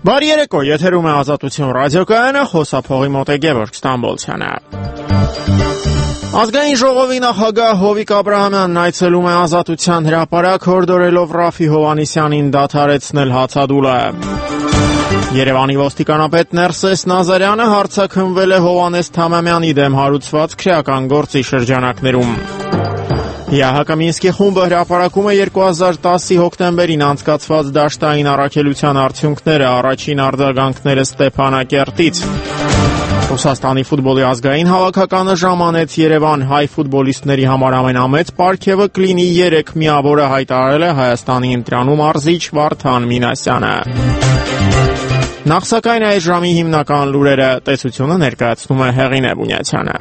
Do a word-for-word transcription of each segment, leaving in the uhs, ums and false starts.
Բարի երեկո, եթերում է Ազատություն ռադիոկայանը, խոսափողի մոտ է Գևորգ Ստամբոլցյանը։ Ազգային ժողովի նախագահ Հովիկ Աբրահամյանն այցելում է Ազատության հրապարակ, հորդորելով Ռաֆի Հովհաննիսյանին դադարեցնել հացադուլը։ Երևանի ոստիկանապետ Ներսես Նազարյանը հարձակվել է Հովհաննես Թամամյանի դեմ հարուցված քրեական գործի շրջանակներում։ ՀԱՀԿ Մինսկի խումբը հրապարակում է երկու հազար տասի հոկտեմբերին անցկացված դաշտային առաքելության արդյունքները, առաջին արձագանքները Ստեփանակերտից։ Ռուսաստանի ֆուտբոլի ազգային հավաքականը ժամանեց Երևան, հայ ֆուտբոլիստների համար ամենամեծ պարգևը կլինի երեք միավորը հայտարարել է Հայաստանի ընտրանում մարզիչ Վարդան Մինասյանը։ Նախ սակայն այս ժամի հիմնական լուրերը տեսությունը ներկայացնում է Հեղինե Բունյացյանը։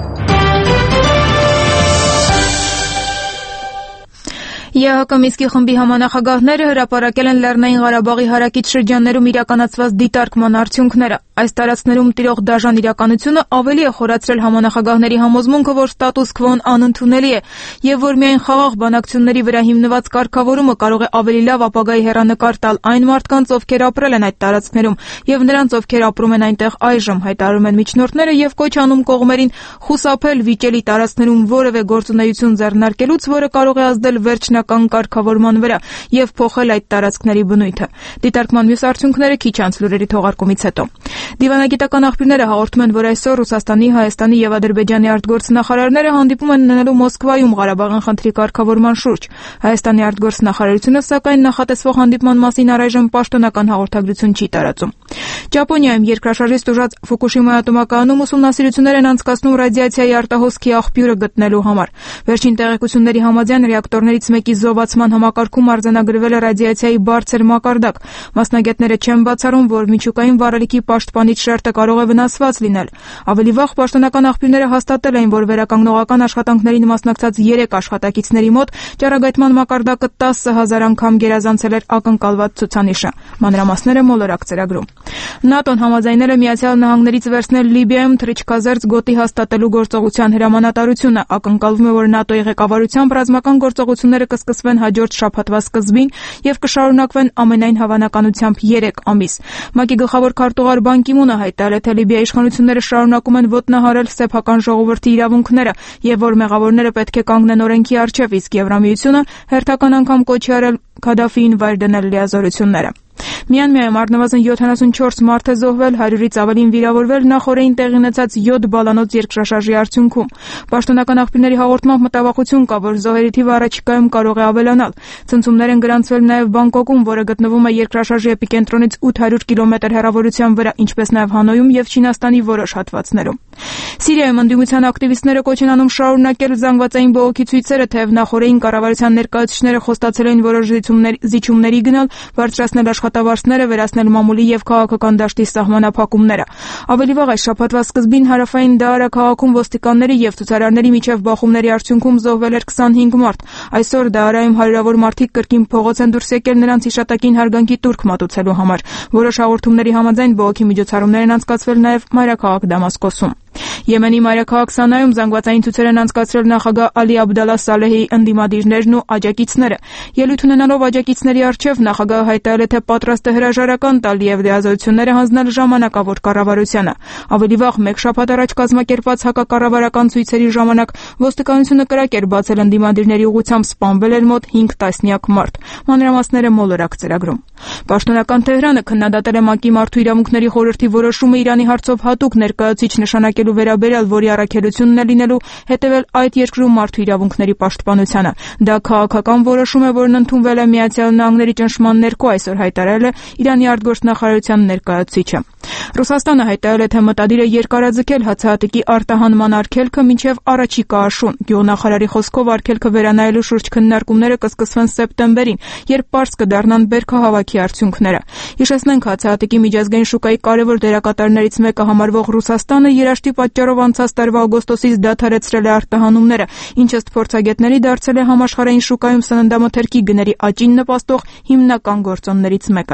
ՀԱՀԿ Մինսկի խմբի համանախագահները հրապարակել են Լեռնային Ղարաբաղի հարակից շրջաններում իրականացված դիտարկման արդյունքները։ Այս տարածքներում տիրող դաժան իրականությունը ավելի է խորացրել համանախագահների համոզմունքը, որ ստատուս քվոն անընդունելի է, եւ որ միայն խաղաղ բանակցությունների վրա հիմնված կարգավորումը կարող է ավելի լավ ապագայի հեռանկար տալ այն մարդկանց, ովքեր ապրել են այդ տարածքներում, եւ նրանց, ովքեր ապրում են այնտեղ այժմ, հայտարարում են միջնորդները եւ կոչ անում կողմերին խուսափել վիճելի տարածքներում որևէ գործունեություն ձեռնարկելուց, որը կարող է ազդել վերջնական կարգավորման վրա եւ փոխել այդ տարածքների բնույթը։ Դիտարկման մյուս արդյունքները քիչ անց լուրերի թողարկումից հետո։ Դիվանագիտական աղբյուրները հաղորդում են, որ այսօր Ռուսաստանի, Հայաստանի եւ Ադրբեջանի արտգործնախարարները հանդիպում են ունենալու Մոսկվայում Ղարաբաղյան խնդրի կարգավորման շուրջ։ Հայաստանի արտգործնախարարությունը, սակայն, նախատեսվող հանդիպման մասին առայժմ պաշտոնական հաղորդագրություն չի տարածում։ Ճապոնիայում երկրաշարժից տուժած Ֆուկուշիմա ատոմակայանում ուսումնասիրություններ են անցկացնում ռադիացիայի արտահոսքի աղբյուրը գտնելու համար։ Վերջին տեղեկությունների համաձայն ռեակտորներից մեկի զովացման համակարգում արձանագրվել է ռադիացիայի բարձր մակարդակ։ Մասնագետները չեն բացառում, որ միջուկային վառելիքի պաշտպանիչ շերտը կարող է վնասված լինել։ Ավելի վաղ պաշտոնական աղբյուրները հաստատել էին, որ վերականգնողական աշխատանքներին մասնակցած երեք աշխատակիցների մոտ ճառագայթման մակարդակը տասը հազար անգամ գերազանցել էր ակնկալված ցուցանիշը։ Մանրամասները մոլորակ ծրագրում։ ՆԱՏՕ-ն համաձայնել է Միացյալ Նահանգներից վերցնել Լիբիայում թռիչքազերծ գոտի հաստատելու գործողության հրամանատարությունը։ Ակնկալվում է, որ ՆԱՏՕ-ի ղեկավարությամբ ռազմական գործողությունները կսկսվեն հաջորդ շաբաթվա սկզբին եւ կշարունակվեն ամենայն հավանականությամբ երեք ամիս։ ՄԱԿ-ի գլխավոր քարտուղար Բան Կի-մունը հայտարարել է, թե Լիբիայի իշխանությունները շարունակում են ոտնահարել սեփական ժողովրդի իրավունքները եւ որ մեղավորները պետք է կանգնեն օրենքի առջեւ, իսկ Եվրամիությունը հերթական անգամ կոչի արել Քադաֆիին վայր դնել լիազորությունները։ Մյանմարում առնվազն յոթանասունչորս մարդ է զոհվել, հարյուրից ավելին վիրավորվել նախօրեին տեղի ունեցած յոթ բալանոց երկրաշարժի արդյունքում։ Պաշտոնական աղբյուրների հաղորդմամբ մտավախություն կա, որ զոհերի թիվը առաջիկայում կարող է ավելանալ։ Ցնցումներ են գրանցվել նաև Բանգկոկում, որը գտնվում է երկրաշարժի էպիկենտրոնից ութ հարյուր կիլոմետր հեռավորության վրա, ինչպես նաև Հանոյում եւ Չինաստանի որոշ հատվածներում։ Սիրիայում ընդդիմության ակտիվիստները կոչ են անում շարունակել զանգվածային բողոքի ցույցերը, թեև նախօրեին կառավարության ներկայացուցիչները խոստացել էին որոշ զիջումների գնալ, բարձրացնել աշխատավարձները, վերացնել մամուլի եւ քաղաքական դաշտի սահմանափակումները։ Ավելի վաղ այս շաբաթվա սկզբին հարավային Դաարա քաղաքում ոստիկանների եւ ցուցարարների միջև բախումների արդյունքում զոհվել էր քսանհինգ մարդ։ Այսօր Դաարայում հարյուրավոր մարդիկ կրկին փողոց են դուրս եկել նրանց հիշատակին հարգանքի տուրք մատուցելու համար։ Որոշ հաղորդումների համաձայն բողոքի միջոցառումներ են անցկացվել նաեւ մայրաքաղաք Դամասկոսում։ Եմենի մայրաքաղաք Սանայում զանգվածային ցույցեր են անցկացրել նախագահ Ալի Աբդալլա Սալեհի ընդդիմադիրներն ու աջակիցները։ Ելույթ ունենալով աջակիցների առջև նախագահը հայտարարել է, թե պատրաստ է հրաժարական տալ եւ լիազորությունները հանձնել ժամանակավոր կառավարությանը։ Ավելի վաղ մեկ շաբաթ առաջ կազմակերպված հակակառավարական ցույցերի ժամանակ ոստիկանությունը կրակ էր բացել ընդդիմադիրների ուղղությամբ, սպանվել էր մոտ հինգ տասնյակ մարդ։ Մանրամասները մոլորակ ծրագրում։ Պաշտոնական Թեհրանը քննադատել է ՄԱԿ-ի Մարդու իրավունքների խորհրդի որոշումը Իրանի հարցով հատուկ ներկայացուցիչ նշանակելու վերաբերյալ, որի առաքելությունն է լինելու հետևել այդ երկրում մարդու իրավունքների պաշտպանությանը։ Դա քաղաքական որոշում է, որն ընդունվել է Միացյալ Նահանգների ճնշման ներքո, այսօր հայտարարել է Իրանի արտգործնախարարության ներկայացուցիչը։ Ռուսաստանը հայտարարել է, թե մտադիր է երկարաձգել հացահատիկի արտահանման արգելքը մինչև առաջիկա աշուն։ Գյուղնախարարի խոսքով արգելքը վերանայելու շուրջ քննարկումները կսկսվեն սեպտեմբերին, երբ պարզ կդառնան բերքահավաքի արդյունքները։ Հիշեցնենք, հացահատիկի միջազգային շուկայի կարևոր դերակատարներից մեկը համարվող Ռուսաստանը երաշտի պատճառով անցած տարվա օգոստոսից դադարեցրել է արտահանումները, ինչը ըստ փորձագետների դարձել է համաշխարհային շուկայում սննդամթերքի գների աճին նպաստող հիմնական գործոններից մեկը։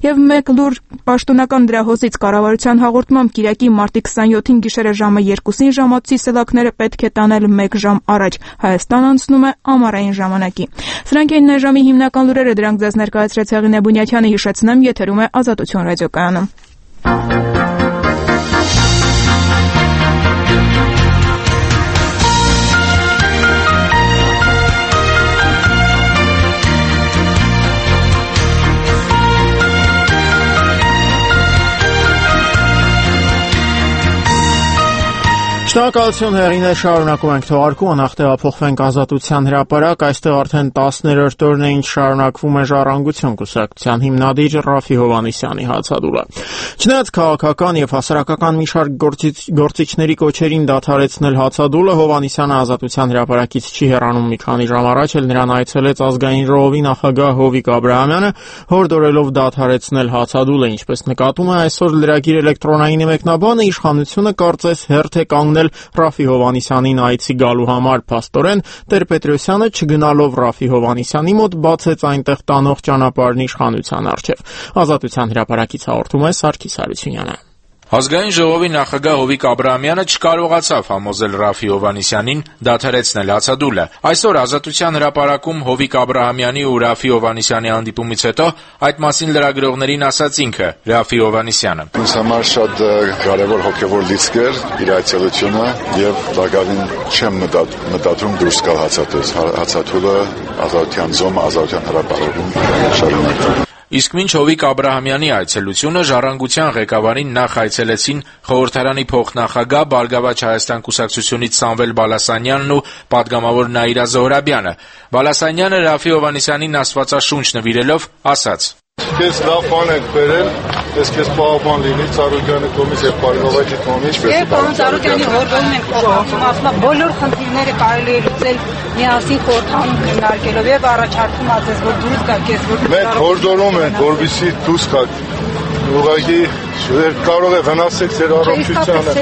Եվ մեկ լուր պաշտոնական դրահոսից կառավարության հաղորդմամբ Կիրակի մարտի քսանյոթին գիշերը ժամը երկուսին ժամացույցի սելակները պետք է տանել մեկ ժամ առաջ։ Հայաստան անցնում է ամառային ժամանակի։ Սրանք էին այժմի հիմնական լուրերը, դրանք ձեզ ներկայացրեց Հեղինե Բունյաթյանը, հիշեցնեմ, եթերում է Ազատություն ռադիոկայանը։ Շնորհակալություն Հեղինե, շարունակում ենք թողարկումը, նախ տեղափոխվենք Ազատության հրապարակ, այստեղ արդեն տասներորդ օրն է ինչ շարունակվում է Ժառանգություն կուսակցության հիմնադիր Ռաֆի Հովհաննիսյանի հացադուլը։ Չնայած քաղաքական եւ հասարակական մի շարք գործիչների կոչերին դադարեցնել հացադուլը, Հովհաննիսյանը Ազատության հրապարակից չի հեռանում։ Մի քանի ժամ առաջ էլ նրան այցելեց Ազգային ժողովի նախագահ Հովիկ Աբրահամյանը, հորդորելով դադարեցնել հացադուլը, ինչպես նկատում է այսօր լրագիր էլեկտրոնայինի մեկնաբանը, իշխանությունը կարծես հերթ է կանգնել Ռաֆի Հովհաննիսյանին այցի գալու համար, փաստորեն Տեր-Պետրոսյանը չգնալով Ռաֆի Հովհաննիսյանի մոտ բացեց այնտեղ տանող ճանապարհն իշխանության առջև։ Ազատության հրապարակից հաղորդում է Սարգիս Հարությունյանը։ Ազգային ժողովի նախագահ Հովիկ Աբրահամյանը չկարողացավ համոզել Ռաֆի Հովհաննիսյանին դադարեցնել հացադուլը։ Այսօր Ազատության հրապարակում Հովիկ Աբրահամյանի ու Ռաֆի Հովհաննիսյանի հանդիպումից հետո այդ մասին լրագրողներին ասաց ինքը՝ Ռաֆի Հովհաննիսյանը։ Ինձ համար շատ կարևոր հոգևոր լիցք էր իր այցելությունը եւ բակավին չեմ մտածում դուրս գալ հացատուց։ Հացատուլը Ազատության զոմը Ազատության հրապարակում շարունակվում։ Իսկ մինչ Հովիկ Աբրահամյանի այցելությունը Ժառանգության ղեկավարին նախ այցելեցին խորհրդարանի փոխնախագահ Բարգավաճ Հայաստան կուսակցությունից Սամվել Բալասանյանն ու падգամավոր Նաիրա Զոհրաբյանը։ Բալասանյանը Ռաֆի Հովհաննիսյանին աստվածաշունչ նվիրելով ասաց. Քեզ լավ բան եք բերել, ես քեզ պահապան լինի Ծառուկյանի կողմից եւ Բարգավաճի կողմից։ Եվ պարոն Ծառուկյանի հորդորում ենք փոխանցում, ասում բոլոր խնդիրները կարելի է լուծել միասին խորհրդանում քննարկելով եւ առաջարկում ասես որ դուրս գաք, ես որ մենք հորդորում ենք, որովհետեւ դուրս գաք։ Ուղղակի կարող է վնասել ձեր առողջությանը։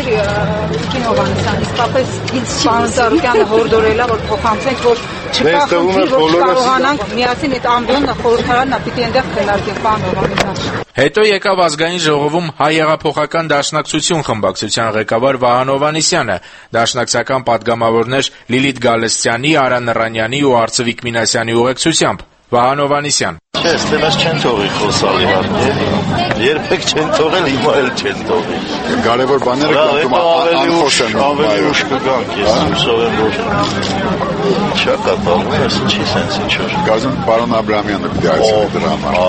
Իսկապես ինձ պարոն Ծառուկյանը հորդորել է որ փոխանցենք, որ չկա խնդիր, որ կարողանանք միասին այդ ամբիոնը խորհրդարանն պիտի այնտեղ քննարկենք, պարոն Հովհաննիսյան։ Հետո եկավ Ազգային ժողովում Հայ հեղափոխական դաշնակցություն խմբակցության ղեկավար Վահան Հովհաննիսյանը, դաշնակցական падգամավորներ Լիլիթ Գալստյանի, Արա Նռանյանի ու Արծվիկ Մինասյանի ուղեկցությամբ։ Վահան Հովհաննիսյան. Չէ, ստենաս չեն թողի խոսալ իհարկե։ Երբեք չեն թողել, հիմա էլ չեն թողի։ Կարևոր բաները կողքում անխոս են։ Ավելի ուշ կգանք, ես հուսով եմ, որ չա կատարվում, ես չի սենց ինչ-որ։ Գազում պարոն Աբրահամյանը պիտի այցելի դրա համար։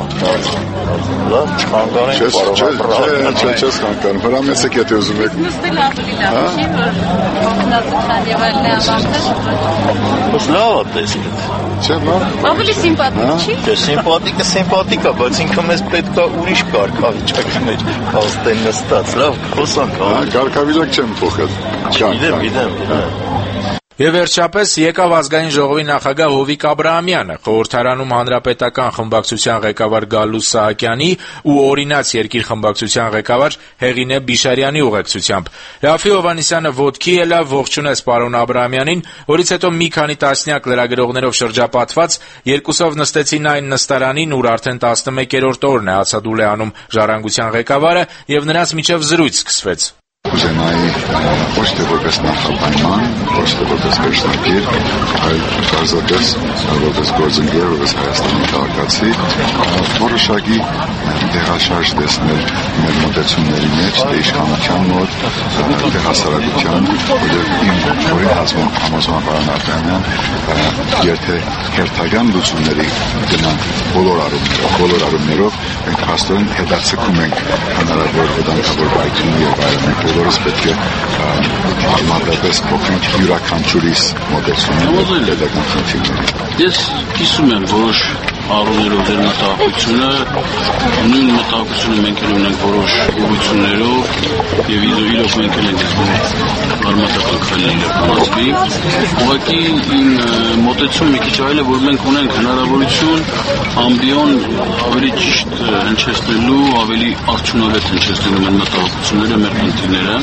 Լավ, չխանգարենք պարոն Աբրահամյանը։ Չէ, չէ, չխանգարում, հրամես եք եթե ուզում եք։ Նստել ավելի լավ, չի, որ օգնածության եւ այլն է ավարտել։ Լավ է տեսքդ։ Չէ, լավ։ Ավելի սիմպատիկ չի։ Չէ, սիմպատիկը սիմպատիկ է, բայց ինքը մեզ պետք է ուրիշ կարգավիճակ մեջ հաստեն նստած։ Լավ, խոսանք, հա։ Կարգավիճակ չեմ փոխել։ Գիտեմ, գիտեմ, գիտեմ։ Եվ վերջապես եկավ Ազգային ժողովի նախագահ Հովիկ Աբրահամյանը, խորհրդարանում հանրապետական խմբակցության ղեկավար Գալուստ Սահակյանի ու Օրինաց երկիր խմբակցության ղեկավար Հեղինե Բիշարյանի ուղեկցությամբ։ Ռաֆի Հովհաննիսյանը ոտքի ելավ, ողջունեց պարոն Աբրահամյանին, որից հետո մի քանի տասնյակ լրագրողներով շրջապատված երկուսով նստեցին այն նստարանին, ուր արդեն տասնմեկերորդ օրն է հացադուլ է անում Ժառանգության ղեկավարը, եւ նրանց միջև զրույց սկսվեց։ Ուզենայի ոչ թե որպես նախապայման, ոչ թե որպես վերջնագիր, այլ պարզապես որպես գործընկեր, որպես Հայաստանի քաղաքացի, որոշակի տեղաշարժ տեսնել մեր մոտեցումների մեջ, թե իշխանության մոտ, թե հասարակության, որտեղ իմ որի համոզման պարոն Աբրահամյան, եթե հերթական լուծումների գնանք բոլոր առումներով, բոլոր առումներով, մենք հաստորեն հետաձգում ենք հնարավոր վտանգավոր պայթյուն եւ այլն։ Բոլորս պետք է համադրապես փոխենք յուրաքանչյուրիս մոտեցումը պետական խնդիրների։ Ես կիսում եմ որոշ առումներով դեր մտահոգությունը, նույն մտահոգությունը մենք էլ ունենք որոշ ուղղություններով եւ իրոք մենք էլ ենք զգում արմատական քայլերը կամացվի։ Ուղղակի իմ մոտեցումը մի քիչ այլ է, որ մենք ունենք հնարավորություն ամբիոն ավելի ճիշտ հնչեցնելու, ավելի արդյունավետ հնչեցնելու մեր մտահոգությունները, մեր խնդիրները։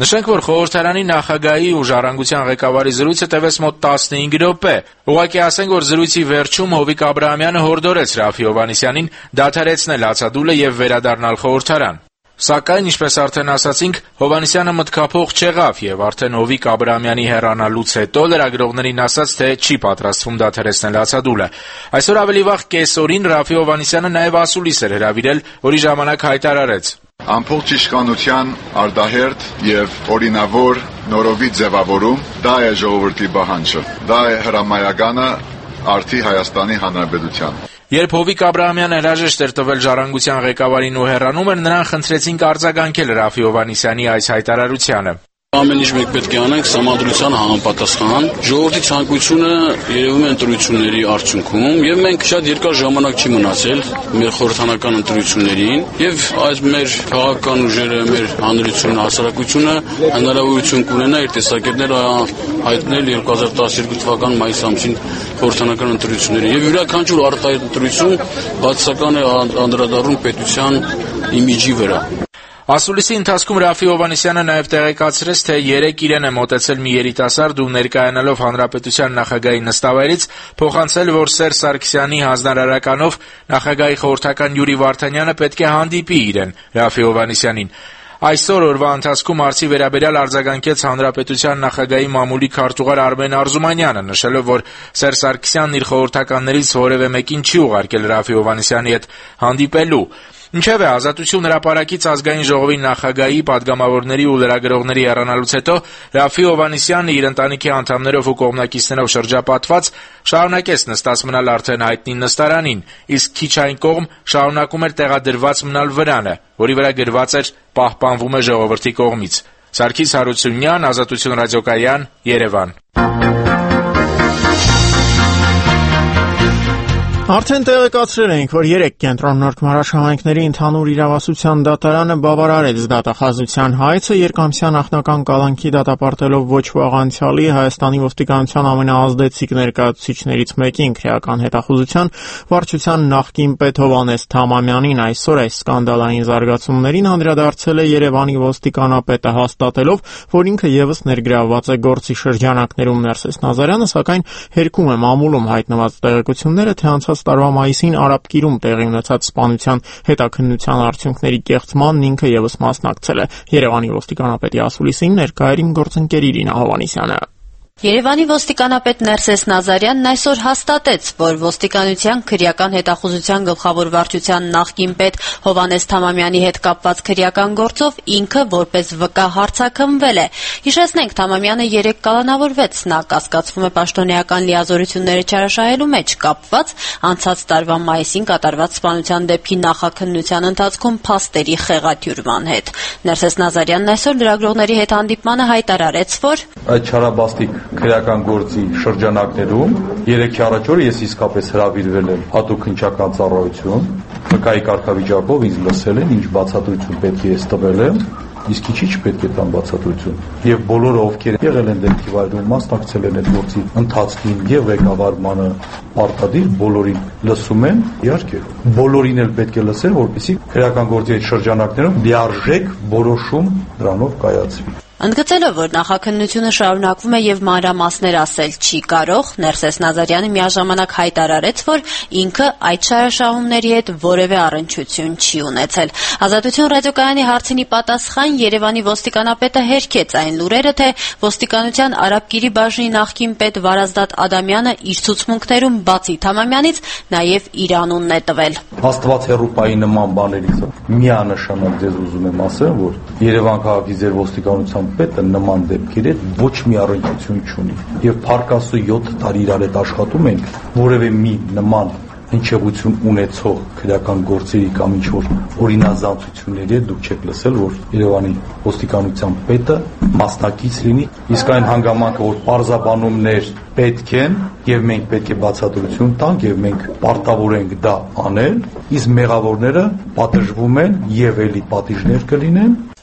Նշենք, որ խորհրդարանի նախագահի ու ժառանգության ղեկավարի զրույցը տևեց մոտ տասնհինգ րոպե։ Ուղղակի ասենք, որ զրույցի վերջում Հովիկ Աբրահամյանը հորդորեց Ռաֆի Հովհաննիսյանին դադարեցնել հացադուլը եւ վերադառնալ խորհրդարան։ Սակայն, ինչպես արդեն ասացինք, Հովհաննիսյանը մտքափող չեղավ եւ արդեն Հովիկ Աբրահամյանի հեռանալուց հետո լրագրողներին ասաց, թե չի պատրաստվում դադարեցնել հացադուլը։ Այսօր ավելի վաղ կեսօրին Ռաֆի Հովհաննիսյանը նաեւ ասուլիս էր հրավիրել, որի ժամանակ հայտարարեց. Ամբողջ իշխանության արդահերթ եւ օրինավոր նորովի ձևավորում դա է ժողովրդի պահանջը, դա է հրամայականը արդի Հայաստանի Հանրապետության։ Երբ Հովիկ Աբրահամյանը հրաժեշտ էր տվել ժառանգության ղեկավարին ու հեռանում էր, նրան խնդրեցինք արձագանքել Ռաֆի Հովհաննիսյանի այս հայտարարությանը։ Ամեն ինչ մենք պետք է անենք սահմանադրության համապատասխան։ Ժողովրդի ցանկությունը երևում է ընտրությունների արդյունքում, եւ մենք շատ երկար ժամանակ չի մնացել մեր խորհրդանական ընտրություններին, եւ այս մեր քաղաքական ուժերը, մեր հանրությունը, հասարակությունը հնարավորություն կունենա իր տեսակետները հայտնել երկու հազար տասներկու թվական մայիս ամսին խորհրդանական ընտրություններին, եւ յուրաքանչյուր արտահայտ ընտրություն բացասական է անդրադառնում պետության իմիջի վրա։ Ասուլիսի ընթացքում Ռաֆի Հովհաննիսյանը նաև տեղեկացրեց, թե երեկ իրեն է մոտեցել մի երիտասարդ ու ներկայանալով հանրապետության նախագահի նստավայրից փոխանցել, որ Սերժ Սարգսյանի հանձնարարականով նախագահի խորհրդական Յուրի Վարդանյանը պետք է հանդիպի իրեն Ռաֆի Հովհաննիսյանին։ Այսօր օրվա ընթացքում հարցի վերաբերյալ արձագանքեց հանրապետության նախագահի մամուլի քարտուղար Արմեն Արզումանյանը, նշելով, որ Սերժ Սարգսյանն իր խորհրդականներից որևէ մեկին չի ուղարկել Ռաֆի Հովհաննիսյանի հետ հանդիպելու։ Ինչևէ, Ազատություն հրապարակից ազգային ժողովի նախագահի, պատգամավորների ու լրագրողների հեռանալուց հետո Ռաֆի Հովհաննիսյանը իր ընտանիքի անդամներով ու կողմնակիցներով շրջապատված շարունակեց նստած մնալ արդեն հայտնի նստարանին, իսկ քիչ այն կողմ շարունակում էր տեղադրված մնալ վրանը, որի վրա գրված էր «Պահպանվում է ժողովրդի կողմից»։ Սարգիս Հարությունյան, Ազատություն ռադիոկայան, Երևան։ Արդեն տեղեկացրել էինք, որ երեք կենտրոննորդ մարաշահանքների ընդհանուր իրավասության դատարանը բավարարեց դատախազության հայցը երկամսյա նախնական կալանքի դատապարտելով ոչ վաղ անցյալի Հայաստանի ոստիկանության ամենաազդեցիկ ներկայացուցիչներից մեկին քրեական հետախուզության վարչության նախկին պետ Հովհաննես Թամամյանին։ Այսօր այս սկանդալային զարգացումներին անդրադարձել է Երևանի ոստիկանապետը, հաստատելով, որ ինքը ևս ներգրավված է գործի շրջանակներում։ Ներսես Նազարյանը, սակայն, հերքում է մամուլում հայտնված տեղեկությունները, թե անցած տարվա մայիսին Արաբկիրում տեղի ունեցած սպանության հետաքննության արդյունքների կեղծմանն ինքը ևս մասնակցել է։ Երևանի ոստիկանապետի ասուլիսին ներկա էր իմ գործընկեր Իրինա Հովհաննիսյանը։ Երևանի ոստիկանապետ Ներսես Նազարյանն այսօր հաստատեց, որ ոստիկանության քրեական հետախուզության գլխավոր վարչության նախկին պետ Հովհաննես Թամամյանի հետ կապված քրեական գործով ինքը որպես վկա հարձակվվել է։ Հիշեցնենք, Թամամյանը երեկ կալանավորվեց, նա կասկածվում է պաշտոնեական լիազորությունները չարաշահելու մեջ կապված անցած տարվա մայիսին կատարված սպանության դեպքի նախաքննության ընթացքում փաստերի խեղաթյուրման հետ։ Ներսես Նազարյանն այսօր լրագրողների հետ հանդիպմանը հայտարարեց, որ այդ չարաբաստիկ քրեական գործի շրջանակներում երեքի առաջ օրը ես իսկապես հրավիրվել եմ հատուկ քննչական ծառայություն, վկայի կարգավիճակով ինձ լսել են, ինչ բացատրություն պետք է ես տվել եմ, իսկ ինչի չպետք է տան բացատրություն։ Եվ բոլորը, ովքեր եղել են դեպքի վայրում, մասնակցել են այդ գործի ընթացքին եւ ղեկավարմանը, պարտադիր բոլորին լսում են, իհարկե, բոլորին էլ պետք է լսեն, որպեսզի քրեական գործի այդ շրջանակներում լիարժեք որոշում դրանով կայացվի։ Ընդգծելով, որ նախաքննությունը շարունակվում է եւ մանրամասներ ասել չի կարող, Ներսես Նազարյանը միաժամանակ հայտարարեց, որ ինքը այդ շարաշահումների հետ որևէ առնչություն չի ունեցել։ Ազատություն ռադիոկայանի հարցինի պատասխան Երևանի ոստիկանապետը հերքեց այն լուրերը, թե ոստիկանության Արաբկիրի բաժնի նախկին պետ Վարազդատ Ադամյանը իր ցուցմունքներում բացի Թամամյանից նաեւ իր անունն է տվել։ Աստված հերուպայի նման բաներից միանշանակ ձեզ ուզում եմ ասել, որ Երևան քաղաքի ձեր ոստիկանության պետը նման դեպքերի հետ ոչ մի առնչություն չունի եւ փառքաստու յոթ տարի իրար հետ աշխատում ենք, որևէ մի նման հնչեղություն ունեցող քրեական գործերի կամ ինչ որ օրինազանցությունների հետ դուք չեք լսել, որ Երևանի ոստիկանության պետը մասնակից լինի, իսկ այն հանգամանքը, որ պարզաբանումներ պետք են եւ մենք պետք է բացատրություն տանք եւ մենք պարտավոր ենք դա անել, իսկ մեղավորները պատժվում են եւ էլի պատիժներ կլինեն։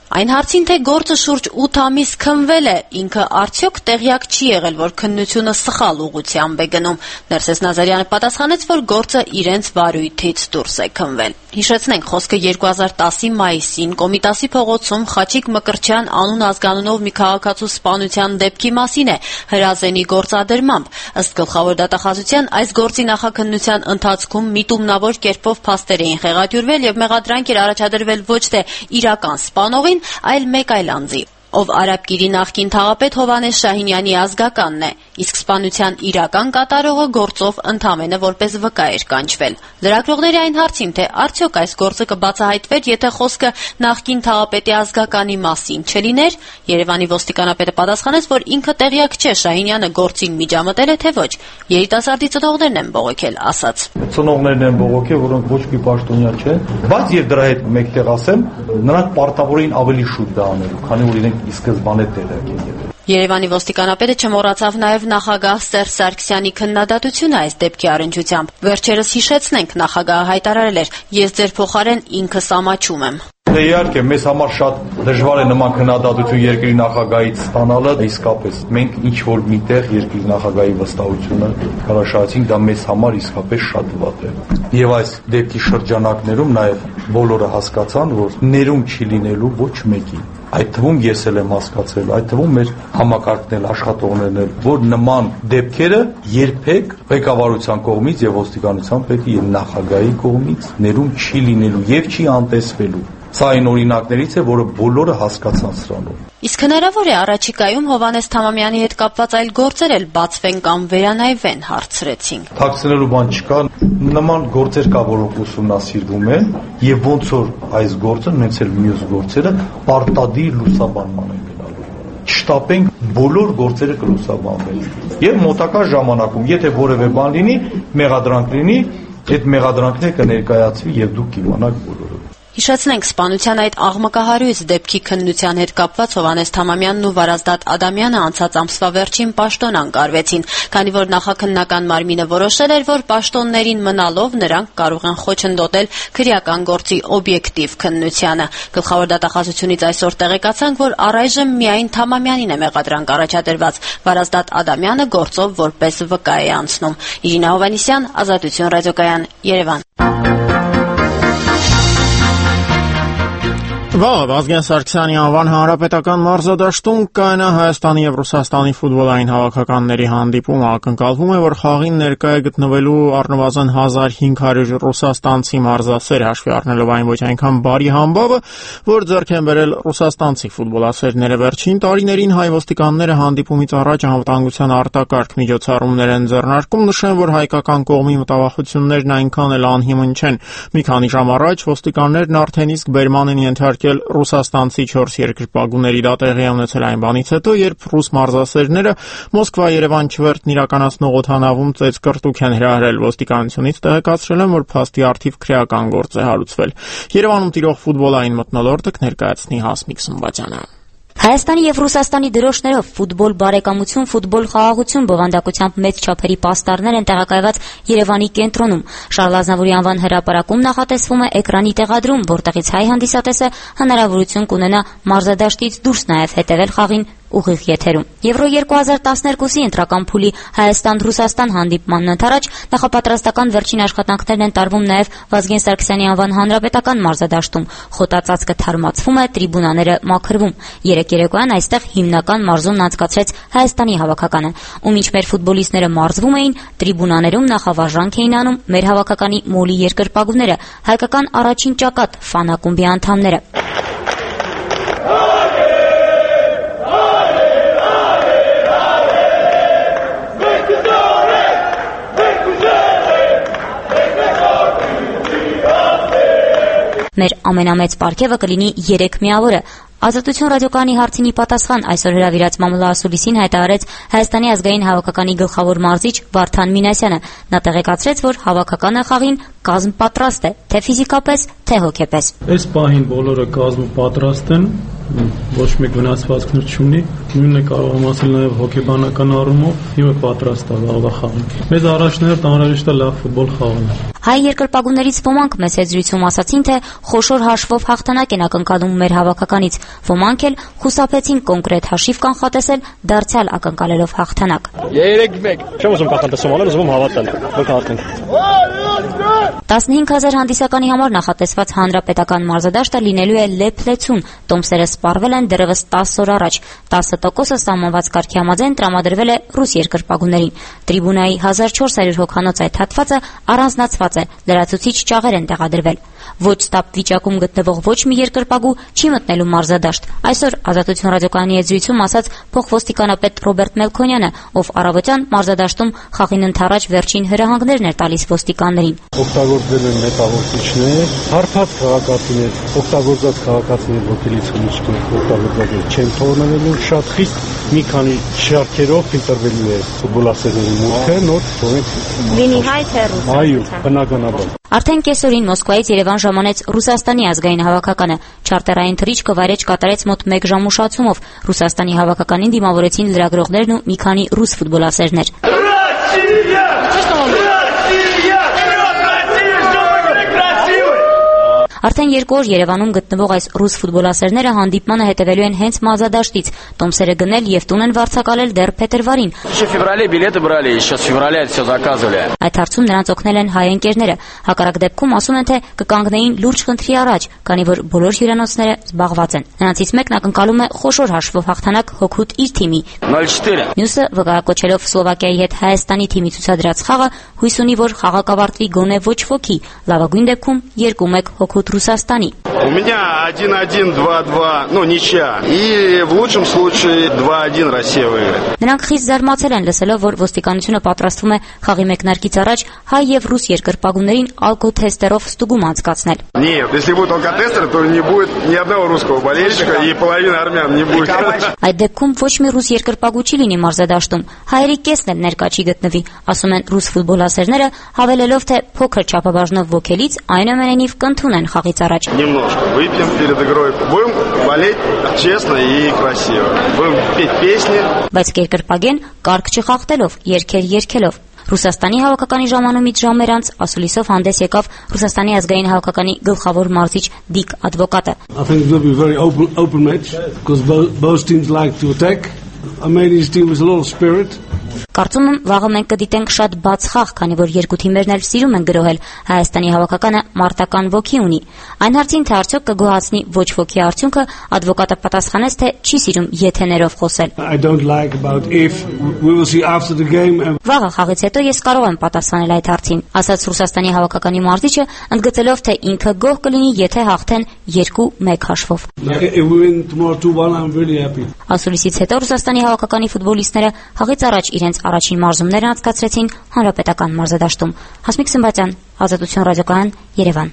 Այն հարցին, թե գործը շուրջ ութ ամիս քննվել է, ինքը արդյոք տեղյակ չի եղել, որ քննությունը սխալ ուղղությամբ է գնում։ Ներսես Նազարյանը պատասխանեց, որ գործը իրենց վարույթից դուրս է քննվել։ Հիշեցնենք, խոսքը երկու հազար տասի մայիսին Կոմիտասի փողոցում Խաչիկ Մկրտչյան անուն ազգանունով մի քաղաքացու սպանության դեպքի մասին է, հրազենի գործադրմամբ։ Ըստ գլխավոր դատախազության, այս գործի նախաքննության ընթացքում միտումնավոր կերպով փաստեր էին խեղաթյուրվել եւ մեղադրանք էր առաջադրվել ոչ թե իրական սպանողին, այլ մեկ այլ անձի, ով Արաբկիրի նախկին թաղապետ Հովհաննես Շահինյանի ազգականն է, իսկ սպանության իրական կատարողը գործով ընդամենը որպես վկա էր կանչվել։ Լրագրողների այն հարցին, թե արդյոք այս գործը կբացահայտվեր, եթե խոսքը նախկին թաղապետի ազգականի մասին չլիներ, Երևանի ոստիկանապետը պատասխանեց, որ ինքը տեղյակ չէ Շահինյանը գործին միջամտել է թե ոչ։ Երիտասարդի ծնողներն են բողոքել, ասաց. Ծնողներն են բողոքել, որոնք ոչ մի պաշտոնյա չեն, բայց եւ դրա հետ մեկտեղ ասեմ, նրանք պարտավոր էին ավելի շուտ դա անելու, քանի որ իրենք ի սկզբանե տեղյակ են եղել։ Երևանի ոստիկանապետը չմոռացավ նաև նախագահ Սերժ Սարգսյանի քննադատությունը այս դեպքի առնչությամբ։ Վերջերս հիշեցնենք, նախագահը հայտարարել էր. «Ես ձեր փոխարեն ինքս ամաչում եմ»։ Դե իհարկե, մեզ համար շատ դժվար է նման քննադատություն երկրի նախագահից ստանալը, իսկապես մենք ինչ որ միտեղ երկրի նախագահի վստահությունը հրաշացինք, դա մեզ համար իսկապես շատ վատ է։ Եվ այս դեպքի շրջանակներում նաև բոլորը հասկացան, որ ներում չի լինելու ոչ մեկի։ Այդ թվում ես էլ եմ հասկացել, այդ թվում մեր համակարգն էլ, աշխատողներն էլ, որ նման դեպքերը երբեք ղեկավարության կողմից եւ ոստիկանության պետի եւ նախագահի կողմից ներում չի լինելու եւ չի անտեսվելու։ Սա այն օրինակներից է, որը բոլորը հասկացան սրանով։ Իսկ հնարավոր է առաջիկայում Հովհաննես Թամամյանի հետ կապված այլ գործեր էլ բացվեն կամ վերանայվեն, հարցրեցինք։ Թաքցնելու բան չկա, նման գործեր կա, որոնք ուսումնասիրվում են եւ ոնց որ այս գործը, նույնպես էլ մյուս գործերը պարտադիր լուսաբանման են գնալու։ Չշտապենք, բոլոր գործերը կլուսաբանվեն։ Եվ մոտակա ժամանակում, եթե որևէ բան լինի, մեղադրանք լինի, այդ մեղադրանքները կներկայացվի եւ դուք կիմանաք բոլորը։ Հիշեցնենք, սպանության այդ աղմկահարույց դեպքի քննության հետ կապված Հովհաննես Թամամյանն ու Վարազդատ Ադամյանը անցած ամսվա վերջին պաշտոն անկարվեցին, քանի որ նախաքննական մարմինը որոշել էր, որ պաշտոններին մնալով նրանք կարող են խոչընդոտել քրեական գործի օբյեկտիվ քննությանը։ Գլխավոր դատախազությունից այսօր տեղեկացանք, որ առայժմ միայն Թամամյանին է մեղադրանք առաջադրված, Վարազդատ Ադամյանը գործով որպես վկա է անցնում։ Իրինա Հովհաննիսյան, Ազատություն ռադիոկայան, Երևան։ Վաղ Վազգեն Սարգսյանի անվան հանրապետական մարզադաշտում կայանա Հայաստանի եւ Ռուսաստանի ֆուտբոլային հավաքականների հանդիպումը, ակնկալվում է, որ խաղին ներկա է գտնվելու առնվազն հազար հինգ հարյուր ռուսաստանցի մարզասեր, հաշվի առնելով այն ոչ այնքան բարի համբավը, որ ձեռք են բերել ռուսաստանցի ֆուտբոլասերները։ Վերջին տարիներին հայ ոստիկանները հանդիպումից առաջ անվտանգության արտակարգ միջոցառումներ են ձեռնարկում, նշեն, որ հայկական կողմի մտավախություններն այնքան էլ անհիմն չեն։ Մի քանի ժամ առաջ ոստիկաններն արդեն իսկ բերման են ենթարկել ռուսաստանցի չորս երկրպագուների, դա տեղի է ունեցել այն բանից հետո, երբ ռուս մարզասերները Մոսկվա-Երևան չվերթն իրականացնող օդանավում ծեծկռտուք են հրահրել։ Ոստիկանությունից տեղեկացրել են, որ փաստի առթիվ քրեական գործ է հարուցվել։ Երևանում տիրող ֆուտբոլային մթնոլորտը կներկայացնի Հասմիկ Սմբատյանը։ Հայաստանի եւ Ռուսաստանի դրոշներով ֆուտբոլ բարեկամություն, ֆուտբոլ խաղաղություն բովանդակությամբ մեծ չափերի պաստառներ են տեղակայված Երևանի կենտրոնում։ Շարլ Ազնավուրի անվան հրապարակում նախատեսվում է էկրանի տեղադրում, որտեղից հայ հանդիսատեսը հնարավորություն կունենա մարզադաշտից դուրս նաեւ հետեւել խաղին ուղիղ եթերում։ Եվրո երկու հազար տասներկուսի ընտրական փուլի Հայաստան-Ռուսաստան հանդիպմանն ընդառաջ նախապատրաստական վերջին աշխատանքներն են տարվում նաև Վազգեն Սարգսյանի անվան հանրապետական մարզադաշտում։ Խոտածածկը թարմացվում է, տրիբունաները մաքրվում։ Երեք երեկոյան այստեղ հիմնական մարզումն անցկացրեց Հայաստանի հավաքականը, ում ինչ մեր ֆուտբոլիստները մարզվում էին, տրիբունաներում նախավարժանք էին անում մեր հավաքականի մոլի երկրպագուները, հայկական առաջին ճակատ ֆան-ակումբի անդամները։ Մեր ամենամեծ պարգևը կլինի երեք միավորը։ Ազատություն ռադիոկայանի հարցինի պատասխան այսօր հրավիրած մամուլը ասուլիսին հայտարարեց Հայաստանի ազգային հավաքականի գլխավոր մարզիչ Վարդան Մինասյանը։ Նա տեղեկացրեց, որ հավաքականը խաղին կազմ պատրաստ է, թե ֆիզիկապես, թե հոգեպես։ Այս պահին բոլորը կազմը պատրաստ են, ոչ մեկ վնասվածքներ չունի, նույնն է կարող եմ ասել նաև հոգեբանական առումով, հիմա պատրաստ է վաղվա խաղին։ Մեզ առաջներդ անհրաժեշտ է լավ ֆուտբոլ խաղալ։ Հայ երկրպագուներից ոմանք մեծ զրույցում ասացին, թե խոշոր հաշվով հաղթանակ են ակնկալում մեր հավաքականից, ոմանք էլ խուսափեցին կոնկրետ հաշիվ կանխատեսել, դարձյալ ակնկալելով հաղթանակ։ երեք մեկ Չեմ ուզում կանխատեսում անել, ուզում եմ հավատալ, որ կհաղթենք։ տասնհինգ հազար հանդիսականի համար նախատեսված հանրապետական մարզադաշտը լինելու է լեփ-լեցուն, տոմսերը սպառվել են դեռևս տասը օր առաջ, տասը տոկոսը սահմանված կարգի համաձայն տրամադրվել է ռուս երկրպագուներին։ Տրիբունայի հազար չորս հարյուր հոգանոց այդ հատվածը առանձնացված է, լրացուցիչ ճաղեր են տեղադրվել։ Ոչ ստապ վիճակում գտնվող ոչ մի երկրպագու չի մտնելու մարզադաշտ։ Այսօր Ազատություն ռադիոկայանի հետ զրույցում ասաց փոխոստիկանապետ Ռոբերտ Մելքոնյանը, ով առավոտյան մարզադաշտում խաղին ընթരാճ վերջին հրահանգներն էր տալիս ոստիկաններին։ Օգտագործվել են մետաղորդիչներ, հարբած քաղաքացիներ, օգտագործած քաղաքացիներ ոգելիցում օգտագործած չեն թողնելու, շատ խիստ մի քանի շարքերով ֆիլտրվելու է ֆուտբոլասերների մուտքը, նոր թողնենք։ Լինի հայ թե ռուս։ Այո, բնականաբար։ Արդեն կեսօրին Մոսկվայից Երևան ժամանեց Ռուսաստանի ազգային հավաքականը։ Չարտերային թռիչքը վայրեջ կատարեց մոտ մեկ ժամ ուշացումով։ Ռուսաստանի հավաքականին դիմավորեցին լրագրողներն ու մի քանի ռուս ֆուտբոլասերներ։ Արդեն երկու օր Երևանում գտնվող այս ռուս ֆուտբոլասերները հանդիպմանը հետևելու են հենց մարզադաշտից, տոմսերը գնել եւ տուն են վարձակալել դեռ փետրվարին։ Այդ հարցում նրանց օգնել են հայ ընկերները։ Հակառակ դեպքում ասում են, թե կկանգնեին լուրջ խնդրի առաջ, քանի որ բոլոր հյուրանոցները զբաղված են։ Նրանցից մեկն ակնկալում է խոշոր հաշվով հաղթանակ հօգուտ իր թիմի։ Մյուսը վկայակոչելով Սլովակիայի հետ Հայաստանի թիմի ցուցադրած խաղը հույս ունի, որ խաղը կավարտվի գոնե ոչ ոքի, լավագույն դեպքում երկու մեկ հօգուտ Ռուսաստանի։ У меня один один, два два, ну ничья. И в лучшем случае два один Россия выиграет. Նրանք խիստ զարմացել են լսելով, որ ոստիկանությունը պատրաստվում է խաղի մեկնարկից առաջ հայ եւ ռուս երկրպագուներին ալկոթեստերով ստուգում անցկացնել։ Нет, если будет алкотестер, то не будет ни одного русского болельщика и половины армян не будет. Այդ դեպքում ոչ մի ռուս երկրպագու չի լինի մարզադաշտում։ Հայերի կեսն էլ ներկա չի գտնվի, ասում են ռուս ֆուտբոլասերները, հավելելով, թե փոքր չափաբաժնով ոգելից այնուամենայնիվ կընդունեն խաղից առաջ։ Немножко выпьем перед игрой. Будем болеть честно и красиво. Будем петь песни. Բայց երկրպագեն կարգ չխախտելով, երգեր երգելով։ Ռուսաստանի հավաքականի ժամանումից ժամեր անց ասուլիսով հանդես եկավ Ռուսաստանի ազգային հավաքականի գլխավոր մարզիչ Դիկ Ադվոկատը։ I think it will be a very open open match because both, both teams like to attack. Armenia's team with a lot of spirit. Կարծում եմ վաղը մենք կդիտենք շատ բաց խաղ, քանի որ երկու թիմերն էլ սիրում են գրոհել։ Հայաստանի հավաքականը մարտական ոգի ունի։ Այն հարցին, թե արդյոք կգոհացնի ոչ ոքի արդյունքը, ադվոկատը պատասխանեց, թե չի սիրում եթեներով խոսել։ I don't like about if we will see after the game. Վաղը խաղից հետո ես կարող եմ պատասխանել այդ հարցին, ասաց Ռուսաստանի հավաքականի մարզիչը, ընդգծելով, թե ինքը գոհ կլինի, եթե հաղթեն երկու մեկ հաշվով։ If we win tomorrow two one, I'm really happy. Ասուլիսից հետո Ռուսաստանի հավաքականի ֆուտբոլիստները խաղից առաջ իրենց առաջին մարզումներն անցկացրեցին հանրապետական մարզադաշտում։ Հասմիկ Սմբատյան, Ազատություն ռադիոկայան, Երևան։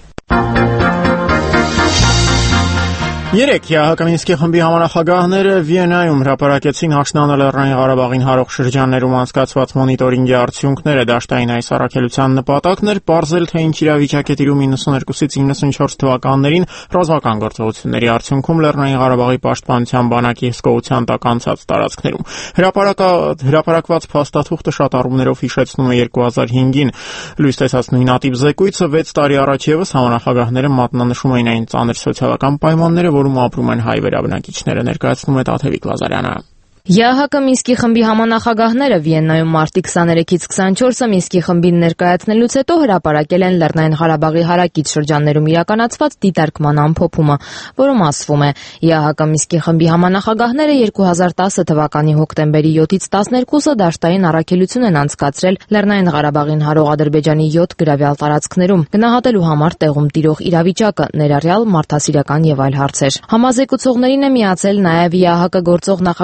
Երեք ԵԱՀԿ խմբի համանախագահները Վիեննայում հրապարակեցին Հաշնանը Լեռնային Ղարաբաղին հարող շրջաններում անցկացված մոնիտորինգի արդյունքները։ Դաշտային այս առաքելության նպատակն էր պարզել, թե ինչ իրավիճակ է տիրում իննսուներկուսից իննսունչորս թվականներին ռազմական գործողությունների արդյունքում Լեռնային Ղարաբաղի պաշտպանության բանակի հսկողության տակ անցած տարածքներում։ Հրապարակված փաստաթուղթը շատ առումներով հիշեցնում է երկու հազար հինգին լույս տեսած նույնատիպ զեկույցը։ վեց տարի առաջ ևս համանախագահները մատնանշում էին այն ծանր սոցիալական պայմանները, որում ապրում են հայ վերաբնակիչները, ներկայացնում է Տաթևիկ Լազարյանը։ ԵԱՀԿ Մինսկի խմբի համանախագահները Վիեննայում մարտի քսաներեքից քսանչորսը Մինսկի խմբին ներկայացնելուց հետո հրապարակել են Լեռնային Ղարաբաղի հարակից շրջաններում իրականացված դիտարկման ամփոփումը, որում ասվում է ԵԱՀԿ Մինսկի խմբի համանախագահները երկու հազար տասը թվականի հոկտեմբերի յոթից տասներկուսը դաշտային առաքելություն են անցկացրել Լեռնային Ղարաբաղին հարող Ադրբեջանի յոթ գրավյալ տարածքներում, գնահատելու համար տեղում տիրող իրավիճակը, ներառյալ մարդասիրական եւ այլ հարցեր։ Համազեկուցողներին է միացել նաեւ ԵԱՀԿ գործող նախագահի